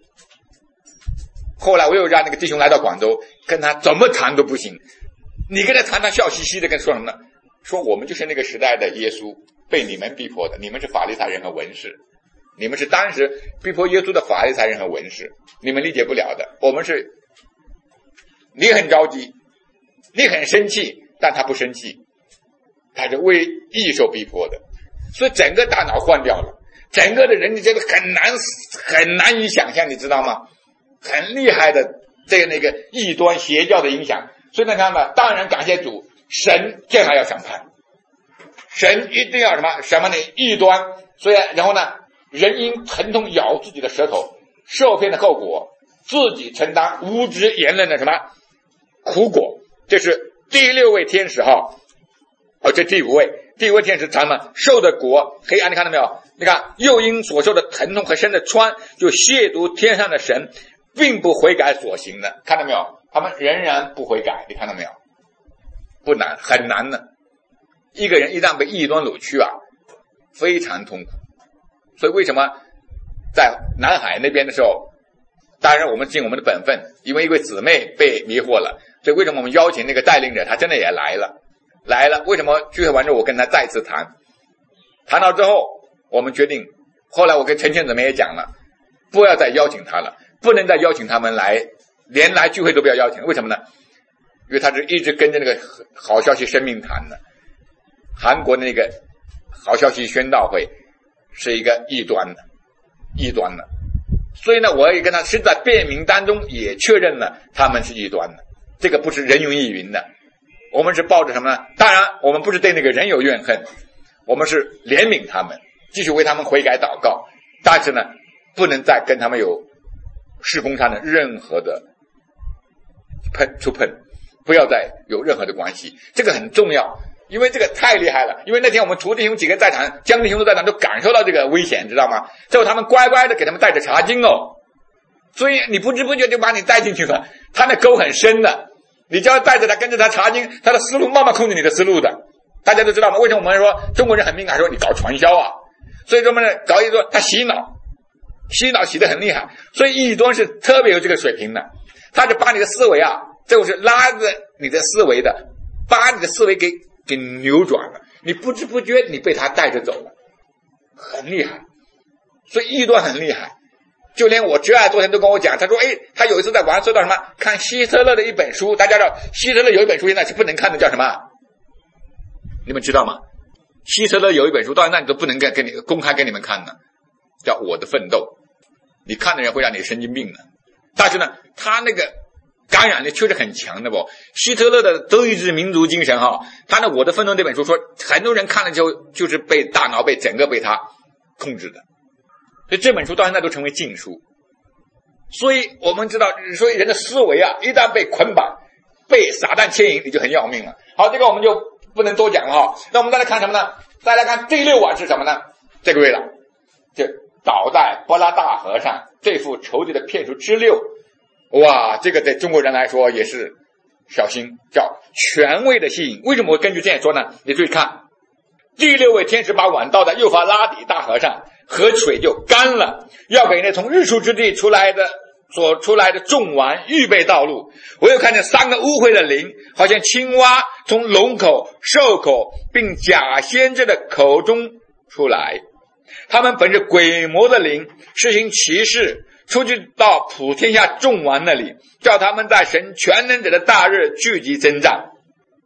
后来我又让那个弟兄来到广州，跟他怎么谈都不行，你跟他谈，他笑嘻嘻的跟说什么呢？说我们就是那个时代的耶稣，被你们逼迫的，你们是法利赛人和文士，你们是当时逼迫耶稣的法利赛人和文士，你们理解不了的。我们是，你很着急，你很生气，但他不生气，他是为义受逼迫的，所以整个大脑换掉了，整个的人你觉得很难很难以想象，你知道吗？很厉害的这个那个异端邪教的影响。所以呢，看吧，当然感谢主，神将来要审判，神一定要什么什么呢？异端。所以然后呢，人因疼痛咬自己的舌头，受骗的后果，自己承担无知言论的什么苦果。这是第六位天使哈，哦，这第五位，第五位天使咱们受的果黑暗，你看到没有？你看又因所受的疼痛和身的疮，就亵渎天上的神，并不悔改所行的，看到没有？他们仍然不悔改，你看到没有？不难，很难的。一个人一旦被异端掳去啊，非常痛苦。所以为什么在南海那边的时候，当然我们尽我们的本分，因为一位姊妹被迷惑了，所以为什么我们邀请那个带领者，他真的也来了，来了。为什么聚会完之后我跟他再次谈，谈到之后我们决定，后来我跟陈倩姊妹也讲了，不要再邀请他了，不能再邀请他们来，连来聚会都不要邀请。为什么呢？因为他是一直跟着那个好消息生命谈的，韩国的那个好消息宣道会是一个异端的，异端的。所以呢，我也跟他是在辩明当中也确认了他们是异端的，这个不是人云亦云的。我们是抱着什么呢？当然我们不是对那个人有怨恨，我们是怜悯他们，继续为他们悔改祷告，但是呢不能再跟他们有事工上的任何的碰触碰，不要再有任何的关系，这个很重要。因为这个太厉害了，因为那天我们徒弟兄几个在场，江弟兄都在场，都感受到这个危险，知道吗？最后他们乖乖的给他们带着茶巾哦，所以你不知不觉就把你带进去了。他那沟很深的，你只要带着他跟着他茶巾，他的思路慢慢控制你的思路的。大家都知道吗？为什么我们说中国人很敏感，说你搞传销啊？所以说我们搞一说他洗脑，洗脑洗得很厉害，所以异端是特别有这个水平的，他就把你的思维啊，这就是拉着你的思维的，把你的思维给给扭转了，你不知不觉你被他带着走了，很厉害。所以异端很厉害，就连我侄儿昨天都跟我讲，他说哎，他有一次在网上搜到什么，看希特勒的一本书，大家知道希特勒有一本书现在是不能看的，叫什么？你们知道吗？希特勒有一本书到现在你都不能跟跟你公开给你们看的，叫《我的奋斗》，你看的人会让你神经病的。但是呢，他那个感染力确实很强的不？希特勒的德意志民族精神哈，他那《我的奋斗》这本书说，很多人看了之后就是被大脑被整个被他控制的，所以这本书到现在都成为禁书。所以我们知道，所以人的思维啊，一旦被捆绑、被撒旦牵引，你就很要命了。好，这个我们就不能多讲了哈。那我们再来看什么呢？再来看第六晚是什么呢？这个月了，就倒在波拉大河上这副仇敌的骗术之六。哇，这个在中国人来说也是小心，叫权威的吸引。为什么我根据这样说呢？你注意看，第六位天使把碗倒在幼发拉底大河上，河水就干了，要给那从日出之地出来的所出来的众王预备道路。我又看见三个污秽的灵，好像青蛙从龙口、兽口并假先知的口中出来，他们本是鬼魔的灵，施行奇事，出去到普天下众王那里，叫他们在神全能者的大日聚集征战。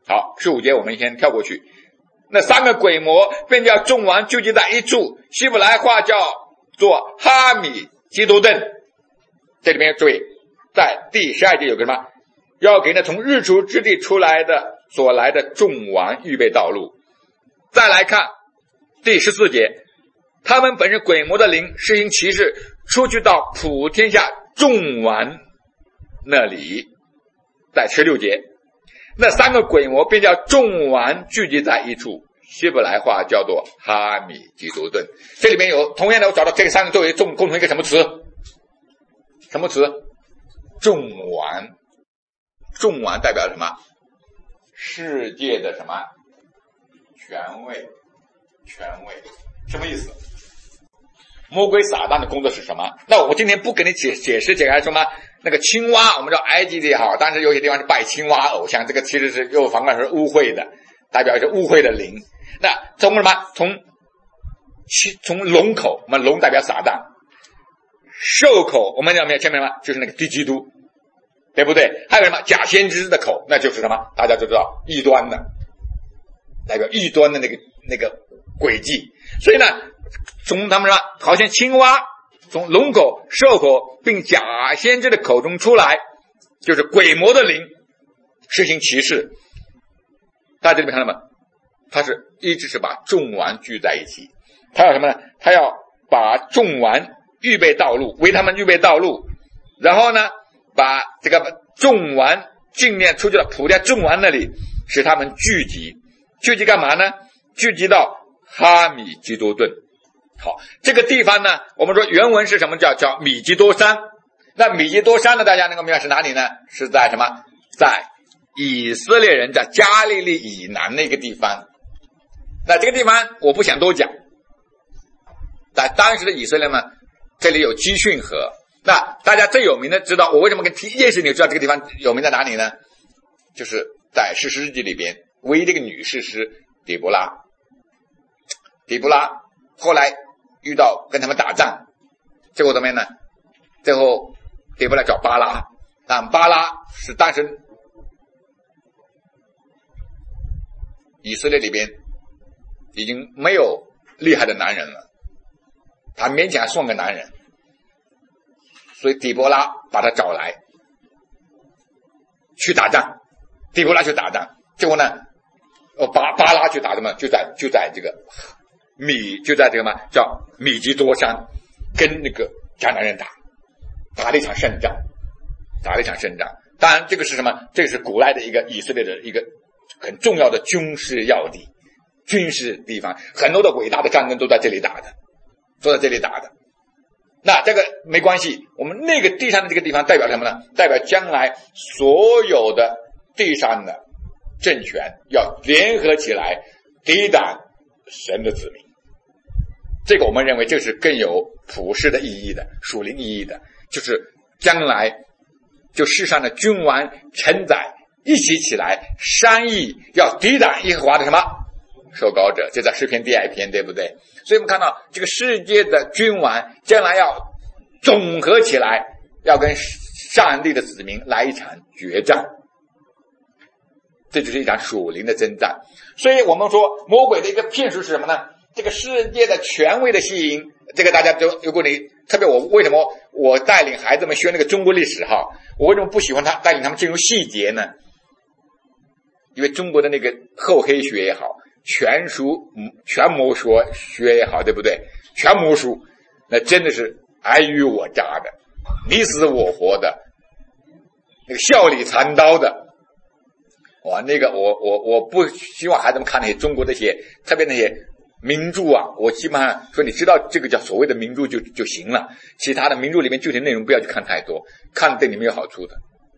好，十五节我们先跳过去。那三个鬼魔便叫众王聚集在一处，希伯来话叫做哈米基多顿。这里面注意，在第十二节有个什么？要给那从日出之地出来的所来的众王预备道路。再来看第十四节，他们本是鬼魔的灵，施行奇事，出去到普天下众王那里。在十六节，那三个鬼魔便叫众王聚集在一处，希伯来话叫做哈米基多顿。这里面有同样的，我找到这三个作为众共同一个什么词？什么词？众王。众王代表什么？世界的什么权威？权威什么意思？魔鬼撒旦的工作是什么？那我今天不跟你解解释解开什么那个青蛙，我们知道埃及的也好，但是有些地方是拜青蛙偶像，这个其实是又反过来是污秽的，代表是污秽的灵。那从什么？从从龙口，我们龙代表撒旦，兽口我们讲没有前面什么？就是那个敌基督，对不对？还有什么假先知的口，那就是什么？大家都知道异端的，代表异端的那个那个诡计。所以呢，从他们说好像青蛙从龙口、兽口并假先知的口中出来，就是鬼魔的灵实行奇事。大家这里面看到吗？他是一直是把众王聚在一起，他要什么呢？他要把众王预备道路，为他们预备道路，然后呢把这个众王尽量出去到普天众王那里，使他们聚集。聚集干嘛呢？聚集到哈米基多顿。好，这个地方呢，我们说原文是什么？叫叫米基多山。那米基多山呢，大家能够明白是哪里呢？是在什么？在以色列人在加利利以南那个地方。那这个地方我不想多讲，在当时的以色列呢，这里有基训河。那大家最有名的知道，我为什么跟提一件事你知道这个地方有名在哪里呢？就是在士师记里边唯一的一个女士师底波拉。底波拉后来遇到跟他们打仗，结果怎么样呢？最后底波拉找巴拉，但巴拉是当时以色列里边已经没有厉害的男人了，他勉强送个男人，所以底波拉把他找来去打仗。底波拉去打仗，结果呢哦巴巴拉去打什么？就在就在这个米就在这个嘛叫米基多山跟那个迦南人打打了一场胜仗，打了一场胜仗。当然这个是什么？这个是古代的一个以色列的一个很重要的军事要地，军事地方，很多的伟大的战争都在这里打的，都在这里打的。那这个没关系，我们那个地上的这个地方代表什么呢？代表将来所有的地上的政权要联合起来抵挡神的子民。这个我们认为这是更有普世的意义的，属灵意义的，就是将来就世上的君王臣宰一起起来商议要抵挡耶和华的什么受膏者，这在诗篇第二篇，对不对？所以我们看到这个世界的君王将来要总合起来，要跟上帝的子民来一场决战，这就是一场属灵的征战。所以我们说魔鬼的一个骗术是什么呢？这个世界的权威的吸引，这个大家都如果你特别我为什么我带领孩子们学那个中国历史哈，我为什么不喜欢他带领他们进入细节呢？因为中国的那个厚黑学也好，全书全魔学学也好，对不对？全魔术那真的是尔虞我诈的，你死我活的，那个笑里藏刀的。哇，那个我我我不希望孩子们看那些中国那些特别那些名著啊，我基本上说你知道这个叫所谓的名著就就行了，其他的名著里面具体内容不要去看太多，看对你没有好处的，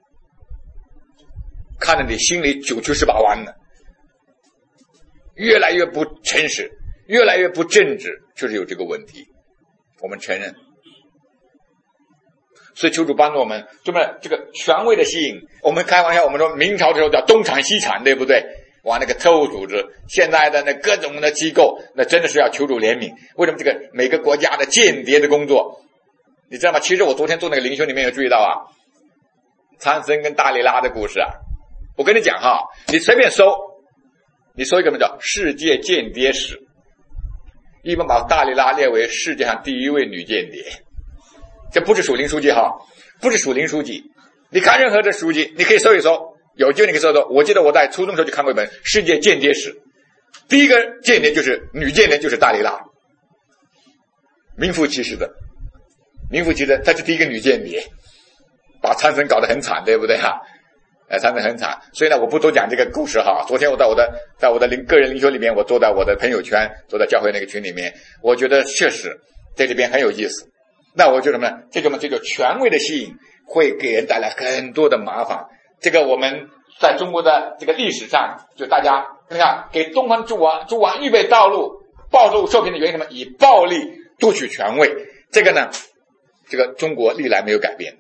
看得你心里九曲十八弯的，越来越不诚实，越来越不正直，就是有这个问题，我们承认。所以求主帮助我们，这么这个权威的吸引。我们开玩笑，我们说明朝的时候叫东厂西厂，对不对？哇，那个特务组织，现在的那各种的机构，那真的是要求主怜悯。为什么这个每个国家的间谍的工作，你知道吗？其实我昨天做那个灵修里面有注意到啊，苍生跟大力拉的故事啊， 我跟你讲哈，你随便搜，你搜一个什么叫世界间谍史，一般把大利拉列为世界上第一位女间谍，这不是属灵书籍哈，不是属灵书籍。你看任何的书籍，你可以搜一搜，有机会你可以搜搜。我记得我在初中的时候就看过一本《世界间谍史》，第一个间谍就是女间谍，就是大利拉，名副其实的，名副其实，她是第一个女间谍，把参孙搞得很惨，对不对哈？呃，参孙很惨，所以呢，我不多讲这个故事哈。昨天我在我的在我的灵个人灵修里面，我做在我的朋友圈，做在教会那个群里面，我觉得确实在这边很有意思。那我觉得什么呢？这种这种权威的吸引会给人带来很多的麻烦。这个我们在中国的这个历史上，就大家你看，给东方诸王诸王预备道路，暴露受骗的原因什么？以暴力夺取权位。这个呢，这个中国历来没有改变，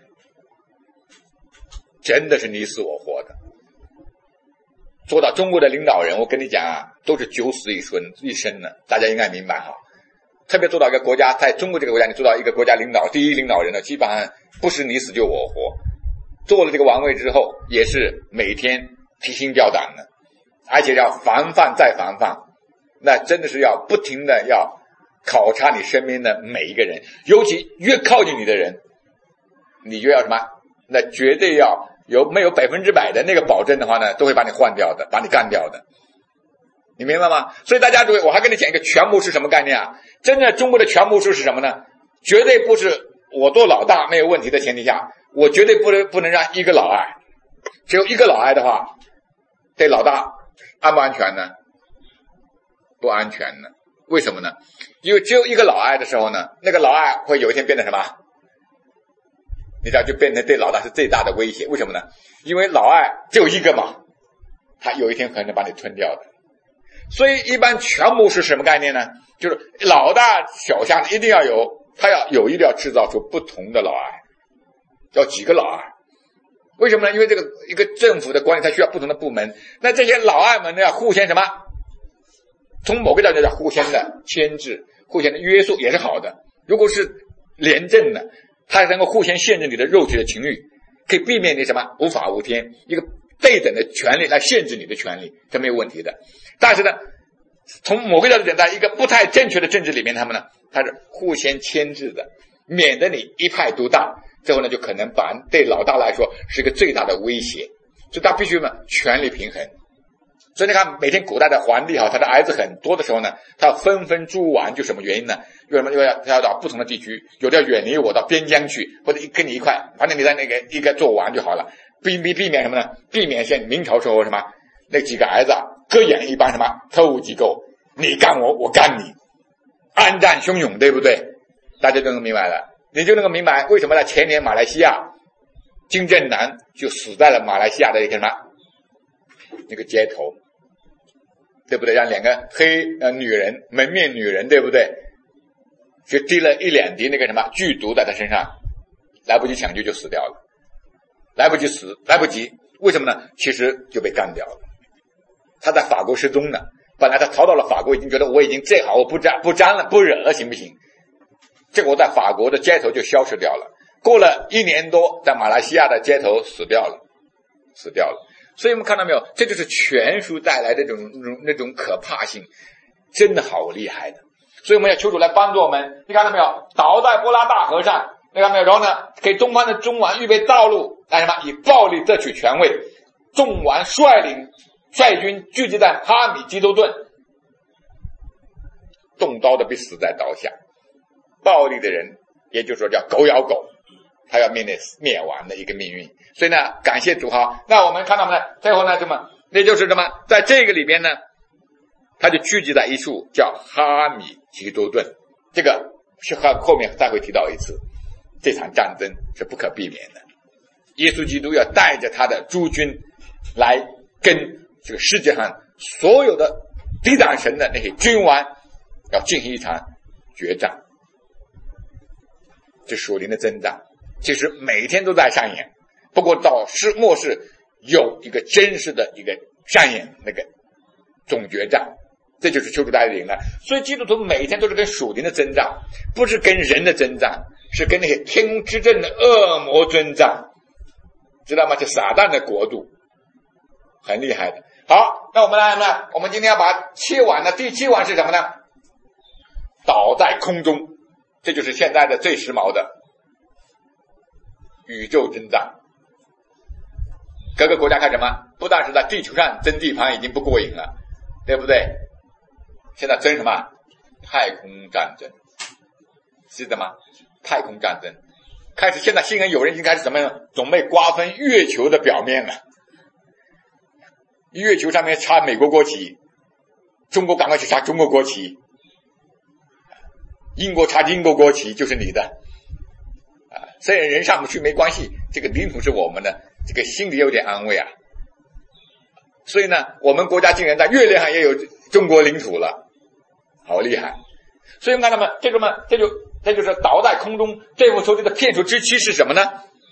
真的是你死我活的。做到中国的领导人，我跟你讲啊，都是九死一生一生的，大家应该明白哈。特别做到一个国家，在中国这个国家，你做到一个国家领导第一领导人呢，基本上不是你死就我活。做了这个王位之后，也是每天提心吊胆的，而且要防范再防范。那真的是要不停的要考察你身边的每一个人，尤其越靠近你的人，你就要什么？那绝对要有没有百分之百的那个保证的话呢，都会把你换掉的，把你干掉的。你明白吗？所以大家注意，我还跟你讲一个全牧师什么概念啊？真正中国的全牧师是什么呢？绝对不是我做老大没有问题的前提下，我绝对不能不能让一个老二，只有一个老二的话，对老大安不安全呢？不安全呢。为什么呢？因为只有一个老二的时候呢，那个老二会有一天变成什么？你知道，就变成对老大是最大的威胁。为什么呢？因为老二只有一个嘛，他有一天可能把你吞掉的。所以一般全牧是什么概念呢？就是老大小下一定要有，他要有意的要制造出不同的老二，要几个老二。为什么呢？因为这个一个政府的管理，它需要不同的部门，那这些老二们呢，要互相什么？从某个角度讲，互相的牵制、互相的约束也是好的。如果是廉政的，它能够互相限制你的肉体的情欲，可以避免你什么无法无天，一个对等的权利来限制你的权利，这没有问题的。但是呢，从某个角度讲，在一个不太正确的政治里面，他们呢，它是互相牵制的，免得你一派独大，最后呢，就可能把对老大来说是一个最大的威胁。所以他必须嘛，权力平衡。所以你看，每天古代的皇帝哈，他的儿子很多的时候呢，他要纷纷诸王，就什么原因呢？为什么？因为他要到不同的地区，有的要远离我到边疆去，或者跟你一块，反正你在那个一个做王就好了，避避避免什么呢？避免像明朝时候什么那几个儿子啊，割养一帮什么特务机构，你干我，我干你，暗战汹涌，对不对？大家都能明白了，你就能够明白为什么在前年马来西亚金正男就死在了马来西亚的一个什么那个街头。对不对？让两个黑呃女人蒙面女人，对不对？就滴了一两滴那个什么剧毒在她身上，来不及抢救就死掉了，来不及死，来不及，为什么呢？其实就被干掉了。他在法国失踪了，本来他逃到了法国，已经觉得我已经最好，我不沾不沾了，不惹了，行不行？结果在法国的街头就消失掉了。过了一年多，在马来西亚的街头死掉了，死掉了。所以我们看到没有，这就是权术带来的那种那种那种可怕性，真的好厉害的。所以我们要求主来帮助我们。你看到没有，倒在波拉大河上，你看到没有？然后呢，给东方的中王预备道路，干什么？以暴力夺取权位。众王率领率军聚集在哈米基多顿，动刀的被死在刀下。暴力的人，也就是说叫狗咬狗，他要面对灭亡的一个命运。所以呢，感谢主哈。那我们看到呢，最后呢，什么？那就是什么？在这个里边呢，他就聚集在一处叫哈米基多顿。这个是和后面再会提到一次，这场战争是不可避免的。耶稣基督要带着他的诸军来跟这个世界上所有的抵挡神的那些君王要进行一场决战。这属灵的征战其实每天都在上演，不过到世末世有一个真实的一个上演那个总决战，这就是求主带领了。所以基督徒每天都是跟属灵的征战，不是跟人的征战，是跟那些天空之阵的恶魔征战，知道吗？这撒旦的国度。 很厉害的。好，那我们来呢？我们今天要把七碗的第七碗是什么呢？倒在空中，这就是现在的最时髦的宇宙征战。各个国家看什么？不但是在地球上争地盘已经不过瘾了，对不对？现在争什么？太空战争，记得吗？太空战争开始，现在新闻有人已经开始什么样？准备瓜分月球的表面了。月球上面插美国国旗，中国赶快去插中国国旗，英国插英国国旗就是你的啊！虽然人上不去没关系，这个领土是我们的，这个心里有点安慰啊。所以呢，我们国家竟然在月亮上也有中国领土了，好厉害！所以我们看到吗？这个嘛，这就这就是倒在空中。这幅图的骗术之期是什么呢？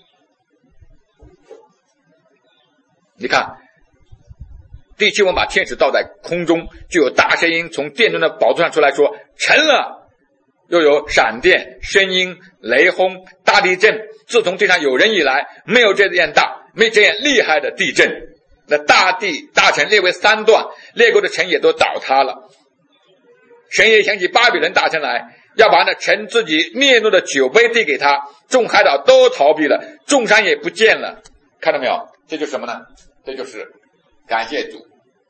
你看。第七，我们把天使倒在空中，就有大声音从殿中的宝座上出来说：“成了！”又有闪电、声音、雷轰、大地震。自从地上有人以来，没有这样大、没这样厉害的地震。那大地大城列为三段，列国的城也都倒塌了。神也想起巴比伦大城来，要把那城自己灭怒的酒杯递给他，众海岛都逃避了，众山也不见了。看到没有？这就是什么呢？这就是感谢主。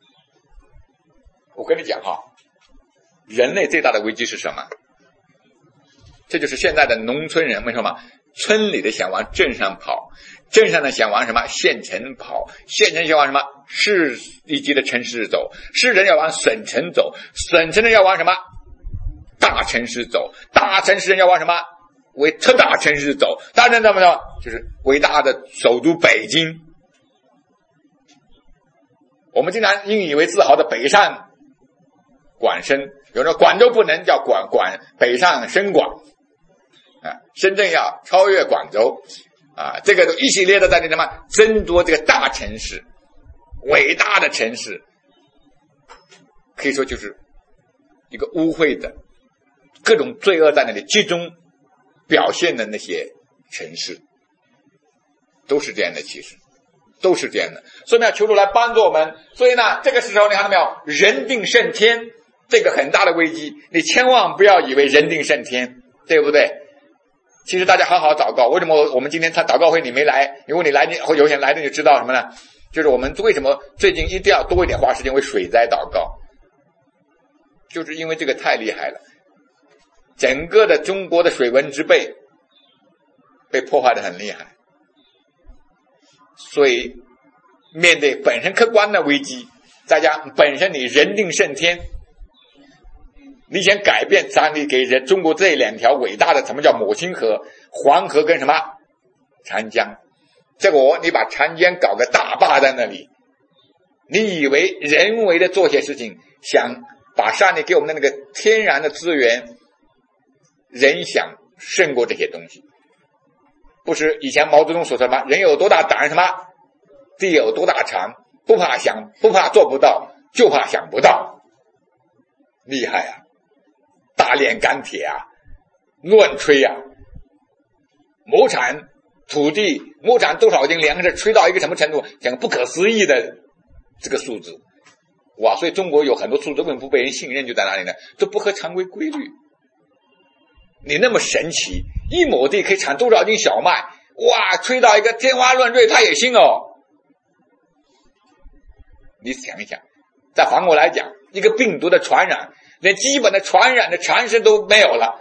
我跟你讲哈，人类最大的危机是什么？这就是现在的农村人为什么村里的想往镇上跑，镇上的想往什么县城跑，县城想往什么市一级的城市走，市人要往省城走，省城人要往什么大城市走，大城市人要往什么为特大城市走，大城市怎么着？就是伟大的首都北京。我们经常引以为自豪的北上广深，有人说广州不能叫广广北上深广啊，深圳要超越广州啊，这个都一系列的在那什么争夺这个大城市，伟大的城市，可以说就是一个污秽的各种罪恶在那里集中表现的那些城市，都是这样的，其实都是这样的。所以呢，求主来帮助我们。所以呢，这个时候你看到没有，人定胜天，这个很大的危机，你千万不要以为人定胜天，对不对？其实大家好好祷告。为什么我们今天他祷告会你没来？如果你来，你有些来的你就知道什么呢？就是我们为什么最近一定要多一点花时间为水灾祷告，就是因为这个太厉害了，整个的中国的水文植被被破坏的很厉害，所以面对本身客观的危机，再加上本身你人定胜天，你想改变上帝给人中国这两条伟大的什么叫母亲河，黄河跟什么长江，结果你把长江搞个大坝在那里，你以为人为的做些事情，想把上帝给我们的那个天然的资源，人想胜过这些东西。不是以前毛泽东所说什么人有多大胆什么地有多大长，不怕想不怕做不到，就怕想不到。厉害啊，大炼钢铁啊，乱吹啊，亩产土地亩产多少斤粮食吹到一个什么程度，讲个不可思议的这个数字。哇，所以中国有很多数字为什么不被人信任，就在哪里呢？都不合常规规律。你那么神奇，一亩地可以产多少斤小麦，哇，吹到一个天花乱坠，他也信哦。你想一想，再反过来讲，一个病毒的传染，连基本的传染的常识都没有了。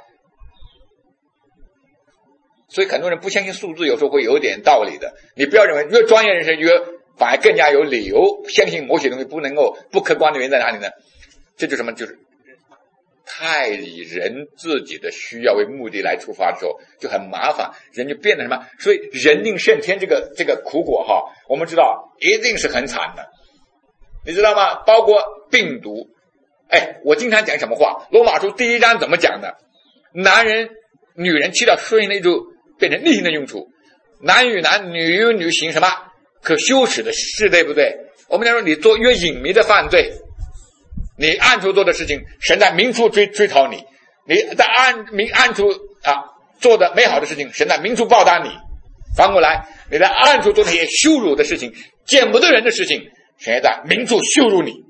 所以很多人不相信数字，有时候会有点道理的。你不要认为越专业人士越反而更加有理由相信某些东西不能够不客观的原因在哪里呢？这就是什么？就是太以人自己的需要为目的来出发的时候就很麻烦，人就变得什么？所以人定胜天这个这个苦果哈，我们知道一定是很惨的，你知道吗？包括病毒。哎，我经常讲什么话？罗马书第一章怎么讲的？男人女人起到顺应的就变成逆行的用处，男与男女与女行什么可羞耻的事，对不对？我们讲说你做越隐秘的犯罪，你暗处做的事情，神在明处追追讨你；你在暗明暗处啊做的美好的事情，神在明处报答你。反过来，你在暗处做那些羞辱的事情、见不得人的事情， 神也在明处羞辱你，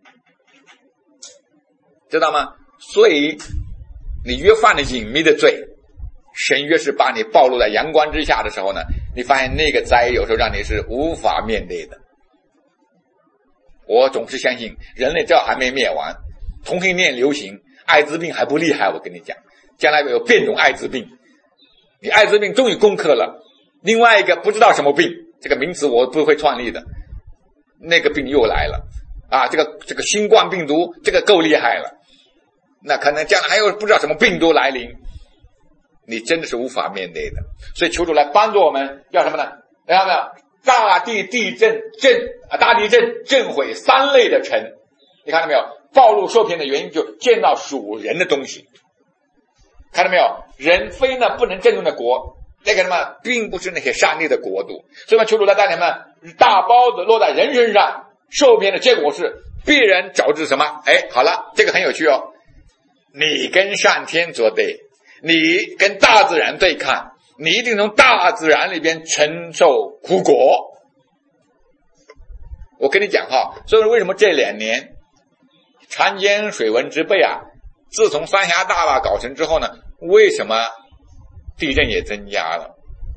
知道吗？所以你越犯了隐秘的罪，神越是把你暴露在阳光之下的时候呢，你发现那个灾有时候让你是无法面对的。我总是相信人类这还没灭完，同性恋流行，艾滋病还不厉害，我跟你讲，将来有变种艾滋病，你艾滋病终于攻克了，另外一个不知道什么病，这个名词我不会创立的，那个病又来了啊，这个这个新冠病毒这个够厉害了，那可能将来还有不知道什么病毒来临，你真的是无法面对的。所以求主来帮助我们，要什么呢？要没有大地地震震啊，大地震震毁三类的城，你看到没有？暴露受骗的原因就见到属人的东西，看到没有？人非呢不能震动的国，那个什么并不是那些上帝的国度。所以嘛，求主来带领们，大包子落在人身上，受骗的结果是必然导致什么？哎，好了，这个很有趣哦。你跟上天作对，你跟大自然对抗，你一定从大自然里边承受苦果。我跟你讲哈，所以为什么这两年长江水文之备啊，自从三峡大坝搞成之后呢，为什么地震也增加了？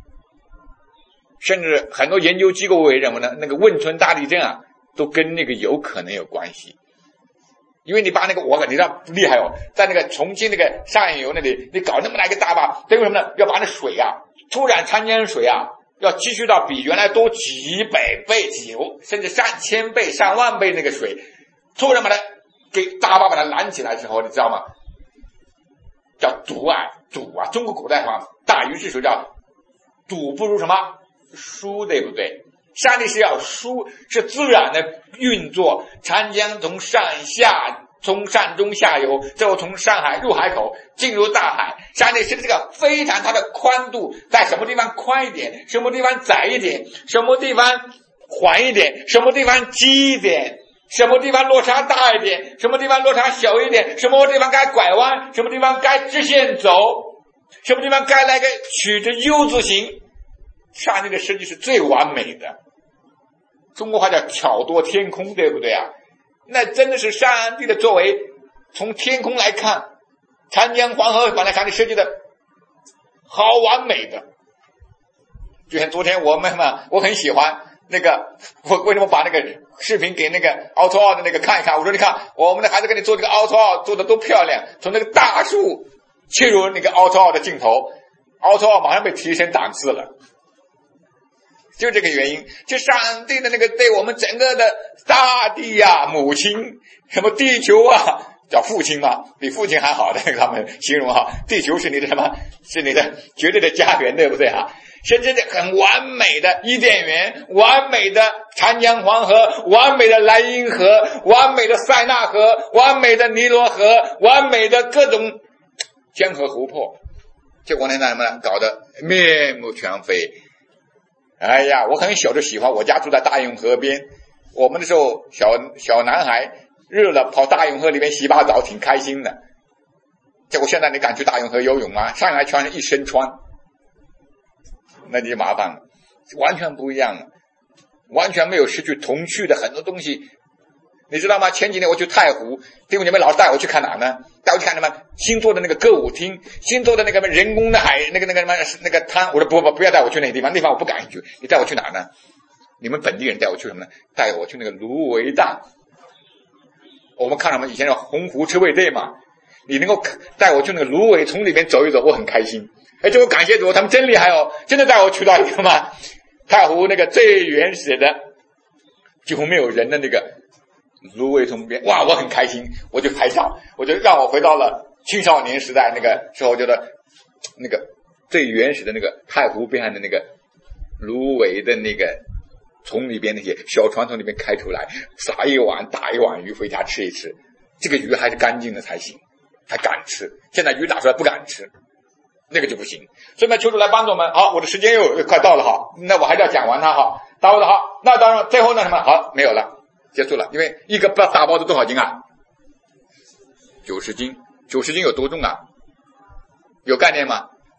甚至很多研究机构也认为呢，那个汶川大地震啊，都跟那个有可能有关系。因为你把那个我你知道厉害哦，在那个重庆那个上游那里，你搞那么大一个大坝，为什么呢？要把那水啊，突然长江水啊，要积蓄到比原来多几百倍、几甚至上千倍、上万倍那个水，突然把它给大坝把它拦起来之后，你知道吗？叫堵啊堵啊！中国古代话大禹治水叫堵不如什么疏，对不对？上帝是要疏，是自然的运作。长江从上下，从上中下游，最后从上海入海口进入大海。上帝是这个非常它的宽度，在什么地方宽一点，什么地方窄一点，什么地方缓一点，什么地方急一点，什么地方落差大一点，什么地方落差小一点，什么地方该拐弯，什么地方该直线走，什么地方该来个曲着 U 字形。上帝的设计是最完美的，中国话叫巧夺天工，对不对啊？那真的是上帝的作为，从天空来看，长江黄河把那上帝设计的好完美的。就像昨天我们嘛，我很喜欢那个，我为什么把那个视频给那个凹凸奥的那个看一看？我说你看，我们的孩子给你做这个凹凸奥做的多漂亮，从那个大树切入那个凹凸奥的镜头，凹凸奥马上被提升档次了。就这个原因，就上帝的那个对我们整个的大地呀、啊、母亲，什么地球啊，叫父亲嘛，比父亲还好的他们形容哈，地球是你的什么？是你的绝对的家园，对不对哈？甚至很完美的伊甸园，完美的长江黄河，完美的莱茵河，完美的塞纳河，完美的尼罗河，完美的各种江河湖泊，结果呢，那什么搞得面目全非。哎呀，我很小就喜欢，我家住在大运河边，我们的时候小小男孩热了跑大运河里面洗把澡挺开心的。结果现在你敢去大运河游泳吗？上来全是一身穿，那你就麻烦了，完全不一样了，完全没有失去童趣的很多东西。你知道吗？前几年我去太湖，弟兄姐妹老师带我去看哪呢？带我去看什么？新做的那个歌舞厅，新做的那个人工的海，那个那个什么那个滩。我说不不不要带我去那个地方，那地方我不感兴趣。你带我去哪呢？你们本地人带我去什么呢？带我去那个芦苇荡。我们看什么？以前的洪湖车位队嘛。你能够带我去那个芦苇丛里面走一走，我很开心。哎，这我感谢主，他们真厉害哦，真的带我去到一个嘛太湖那个最原始的，几乎没有人的那个。芦苇丛边，哇，我很开心，我就拍照，我就让我回到了青少年时代那个时候，觉得那个最原始的那个太湖边上的那个芦苇的那个丛里边那些小船从里面开出来，撒一碗打一碗鱼回家吃一吃，这个鱼还是干净的才行，还敢吃。现在鱼打出来不敢吃，那个就不行。所以呢，求主来帮助我们。好，我的时间又快到了哈，那我还是要讲完它哈。大包子好，那当然最后呢什么好没有了。结束了，因为一个大包子多少斤啊？九十斤，九十斤有多重啊？有概念吗？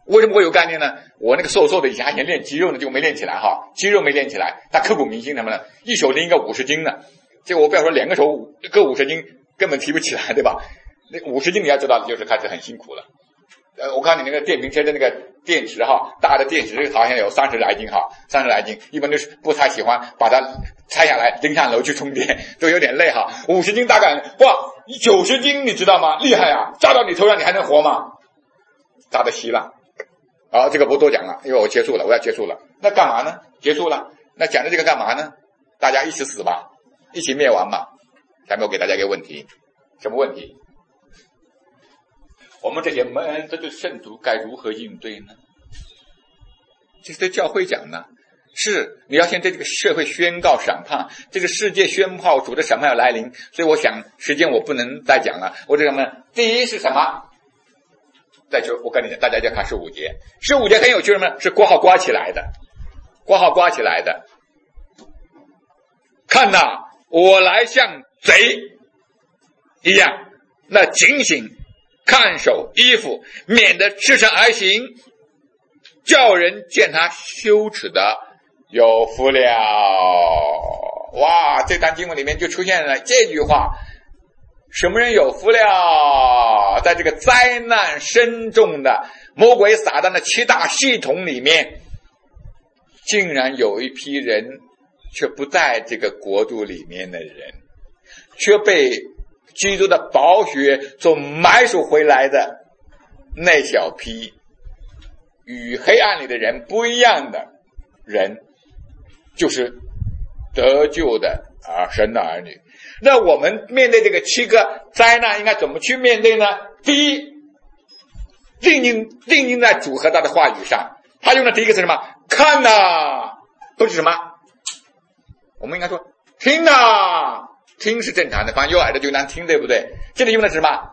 为什么会有概念呢？我那个瘦瘦的以前还想练肌肉呢，就没练起来哈，肌肉没练起来，但刻骨铭心什么呢？一手拎个五十斤呢，结果我不要说两个手各五十斤，根本提不起来，对吧？那五十斤你要知道，就是开始很辛苦了。呃，我看你那个电瓶车的那个电池哈，大的电池好像有三十来斤哈，三十来斤，一般都是不太喜欢把它拆下来拎上楼去充电，都有点累哈。五十斤大概哇，九十斤你知道吗？厉害啊！扎到你头上你还能活吗？扎得稀了。好，这个不多讲了，因为我结束了，我要结束了。那干嘛呢？结束了，那讲的这个干嘛呢？大家一起死吧，一起灭亡吧。下面我给大家一个问题，什么问题？我们这些蒙恩的圣徒该如何应对呢？这是对教会讲的，是你要先对这个社会宣告审判，这个世界宣告主的审判要来临。所以我想时间我不能再讲了，我这什么？第一是什么？再就我跟你讲，大家就看十五节，十五节很有趣，什么？是括号刮起来的，括号刮起来的。看哪，我来像贼一样，那警醒看守衣服，免得赤身而行，叫人见他羞耻的有福了。哇，这段经文里面就出现了这句话，什么人有福了？在这个灾难深重的魔鬼撒旦的七大系统里面，竟然有一批人却不在这个国度里面的人，却被基督的宝血所买赎回来的那小批与黑暗里的人不一样的人，就是得救的啊神的儿女。那我们面对这个七个灾难应该怎么去面对呢？第一，定睛定睛在主和他的话语上。他用的第一个是什么？看呐、啊，不是什么？我们应该说听呐、啊，听是正常的，反正有耳朵就能听，对不对？这里用的是什么？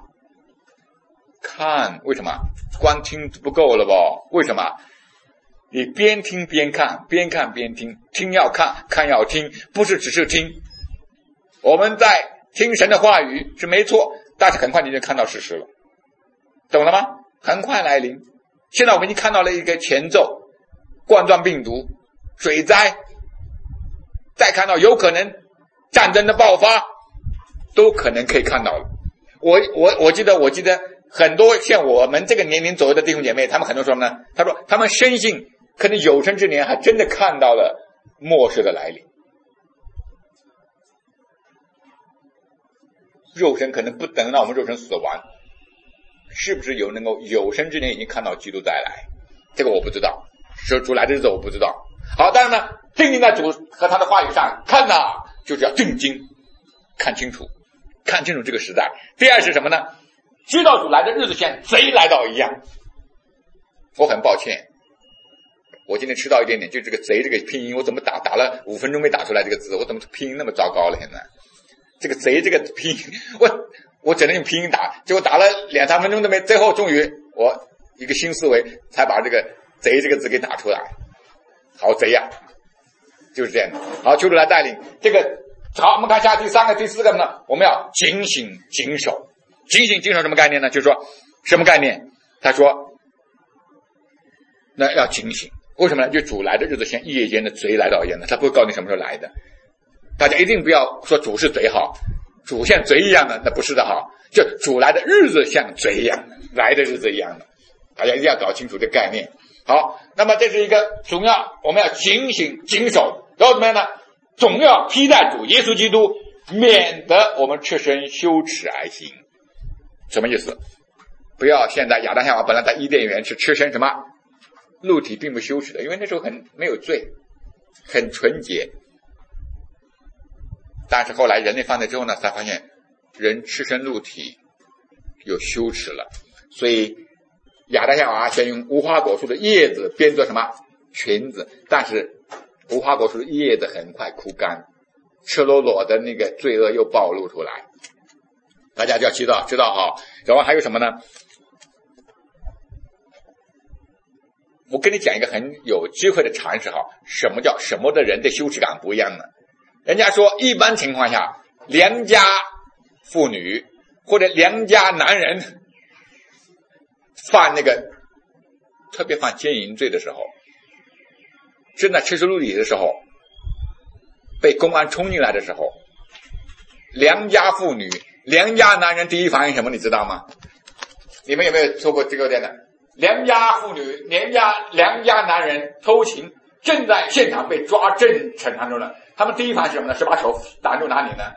看，为什么？光听不够了吧？为什么？你边听边看，边看边听，听要看，看要听，不是只是听。我们在听神的话语是没错，但是很快你就看到事实了，懂了吗？很快来临。现在我们已经看到了一个前奏，冠状病毒、水灾，再看到有可能战争的爆发，都可能可以看到了。我我我记得我记得很多像我们这个年龄左右的弟兄姐妹，他们很多说呢，他说他们深信可能有生之年还真的看到了末世的来临。肉身可能不等到我们肉身死亡，是不是有能够有生之年已经看到基督再来？这个我不知道，说主来的日子我不知道。好，当然呢，定睛在主和他的话语上看呐、啊，就是要定睛看清楚，看清楚这个时代。第二是什么呢？知道主来的日子像贼来到一样。我很抱歉，我今天吃到一点点，就这个贼这个拼音，我怎么打打了五分钟没打出来这个字，我怎么拼音那么糟糕了？现在这个贼这个拼音，我我只能用拼音打，结果打了两三分钟都没，最后终于我一个新思维才把这个贼这个字给打出来。好贼呀、啊，就是这样的。好，求主来带领这个。好，我们看下第三个、第四个呢，我们要警醒谨守。警醒谨守什么概念呢？就是说什么概念？他说那要警醒，为什么呢？就主来的日子像夜间的贼来到一样的，他不会告诉你什么时候来的。大家一定不要说主是贼好，主像贼一样的，那不是的好，就主来的日子像贼一样的，来的日子一样的，大家一定要搞清楚这个概念。好，那么这是一个总要我们要警醒谨守，然后怎么样呢？总要披戴主耶稣基督，免得我们赤身羞耻而行。什么意思？不要现在亚当夏娃本来在伊甸园是赤身什么露体，并不羞耻的，因为那时候很没有罪，很纯洁。但是后来人类犯罪之后呢，才发现人赤身露体有羞耻了，所以亚当夏娃先用无花果树的叶子编做什么裙子，但是无花果树的叶子很快枯干，赤裸裸的那个罪恶又暴露出来，大家就要知道知道哈。然后还有什么呢？我跟你讲一个很有机会的常识哈，什么叫什么的人对羞耻感不一样呢？人家说一般情况下，良家妇女或者良家男人犯那个特别犯奸淫罪的时候，正在吃食录里的时候，被公安冲进来的时候，良家妇女、良家男人第一反应什么你知道吗？你们有没有做过这个点的？良家妇女、良家良家男人偷情，正在现场被抓正审判中了，他们第一反应是什么呢？是把手挡住哪里呢？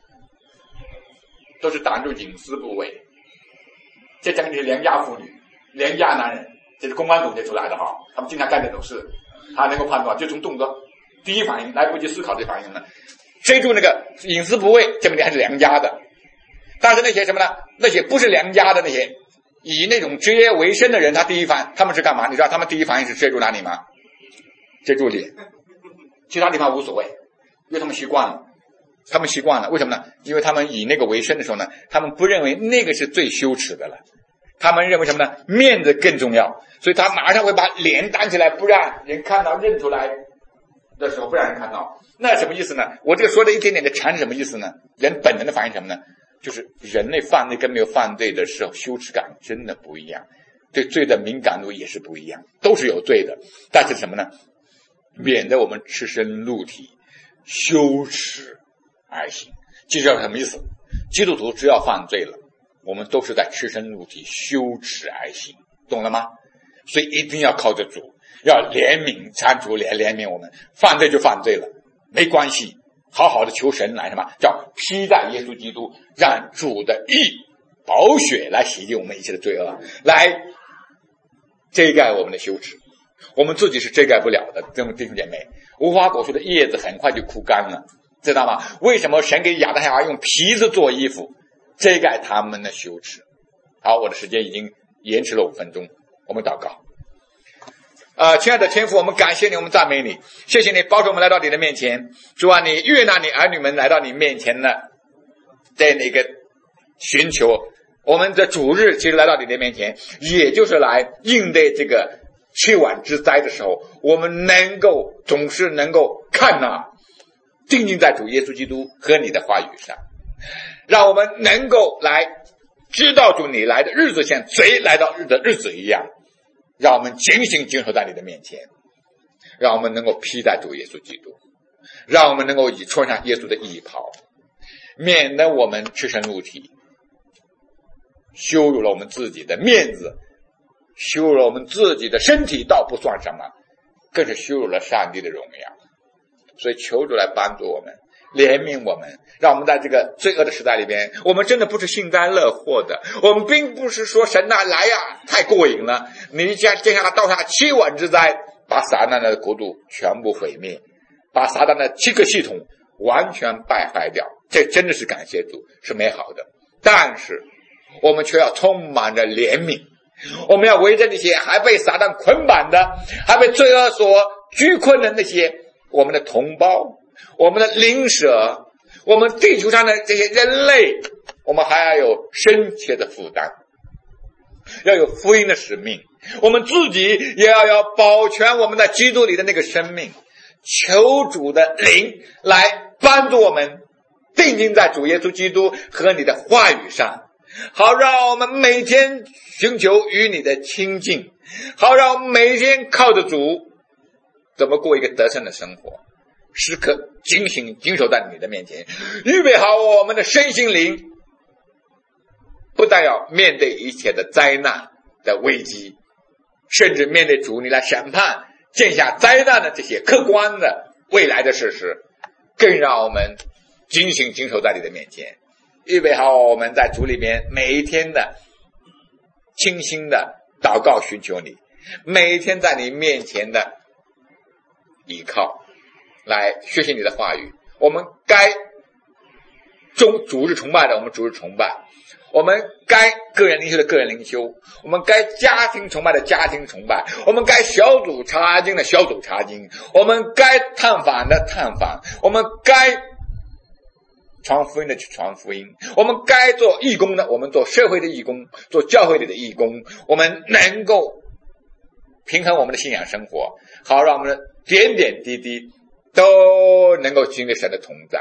都是挡住隐私部位。这讲的是良家妇女、良家男人，这是公安总结出来的哈，他们经常干这种事，他能够判断，就从动作第一反应来不及思考的反应呢，追住那个隐私部位，证明你还是良家的。但是那些什么呢？那些不是良家的那些以那种职业为生的人，他第一反他们是干嘛？你知道他们第一反应是追住哪里吗？追住脸，其他地方无所谓，因为他们习惯了。他们习惯了，为什么呢？因为他们以那个为生的时候呢，他们不认为那个是最羞耻的了，他们认为什么呢？面子更重要，所以他马上会把脸担起来，不让人看到，认出来的时候不让人看到。那什么意思呢？我这个说的一点点的禅是什么意思呢？人本能的反应什么呢？就是人类犯罪跟没有犯罪的时候羞耻感真的不一样，对罪的敏感度也是不一样，都是有罪的，但是什么呢？免得我们赤身露体羞耻而行。记住什么意思？基督徒只要犯罪了，我们都是在赤身露体羞耻而行，懂了吗？所以一定要靠着主，要怜悯，参主怜怜悯我们，犯罪就犯罪了，没关系，好好的求神来什么叫披戴耶稣基督，让主的义宝血来洗净我们一切的罪恶，来遮盖我们的羞耻。我们自己是遮盖不了的，这么弟兄姐妹，无花果树的叶子很快就枯干了，知道吗？为什么神给亚当夏娃用皮子做衣服，遮盖他们的羞耻？好，我的时间已经延迟了五分钟，我们祷告。呃，亲爱的天父，我们感谢你，我们赞美你，谢谢你保守我们来到你的面前。主啊，你悦纳你儿女们来到你面前呢，在那个寻求我们的主日，其实来到你的面前，也就是来应对这个七晚之灾的时候，我们能够总是能够看啊，定睛在主耶稣基督和你的话语上，让我们能够来知道主你来的日子像贼来到日的日子一样，让我们警醒经受在你的面前，让我们能够披戴主耶稣基督，让我们能够以穿上耶稣的衣袍，免得我们赤身露体，羞辱了我们自己的面子，羞辱了我们自己的身体倒不算什么，更是羞辱了上帝的荣耀。所以求主来帮助我们，怜悯我们，让我们在这个罪恶的时代里边，我们真的不是幸灾乐祸的，我们并不是说神啊来呀太过瘾了，你将接下来倒下七晚之灾，把撒旦的国度全部毁灭，把撒旦的七个系统完全败坏掉，这真的是感谢主，是美好的。但是我们却要充满着怜悯，我们要围着那些还被撒旦捆绑的，还被罪恶所拘困的那些我们的同胞，我们的邻舍，我们地球上的这些人类，我们还要有深切的负担，要有福音的使命，我们自己也要要保全我们在基督里的那个生命。求主的灵来帮助我们定睛在主耶稣基督和你的话语上，好让我们每天寻求与你的亲近，好让我们每天靠着主怎么过一个得胜的生活，时刻警醒经守在你的面前，预备好我们的身心灵，不但要面对一切的灾难的危机，甚至面对主你来审判降下灾难的这些客观的未来的事实，更让我们警醒经守在你的面前，预备好我们在主里面每一天的清心的祷告寻求你，每一天在你面前的依靠，来学习你的话语。我们该中主日崇拜的我们主日崇拜，我们该个人灵修的个人灵修，我们该家庭崇拜的家庭崇拜，我们该小组查经的小组查经，我们该探访的探访，我们该传福音的去传福音，我们该做义工的我们做社会的义工，做教会里的义工，我们能够平衡我们的信仰生活，好让我们的点点滴滴都能够经历神的同在，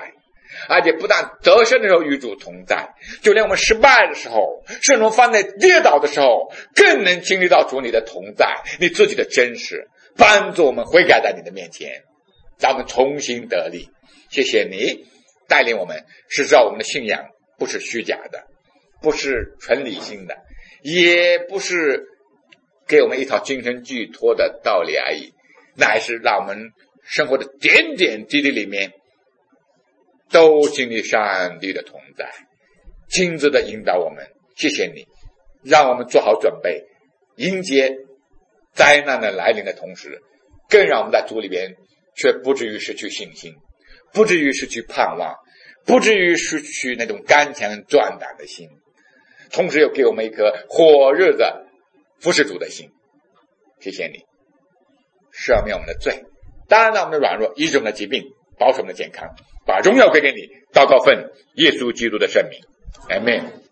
而且不但得胜的时候与主同在，就连我们失败的时候，甚至我们犯罪跌倒的时候，更能经历到主你的同在，你自己的真实，帮助我们悔改在你的面前，让我们重新得力。谢谢你带领我们，是知道我们的信仰不是虚假的，不是纯理性的，也不是给我们一套精神寄托的道理而已，乃是让我们生活的点点滴滴里面都经历上帝的同在，亲自的引导我们。谢谢你，让我们做好准备，迎接灾难的来临的同时，更让我们在主里边却不至于失去信心，不至于失去盼望，不至于失去那种刚强壮胆的心，同时又给我们一颗火热的服侍主的心。谢谢你赦免我们的罪，当然让我们的软弱，医治我们的疾病，保守我们的健康，把荣耀归给你。祷告奉耶稣基督的圣名，阿们。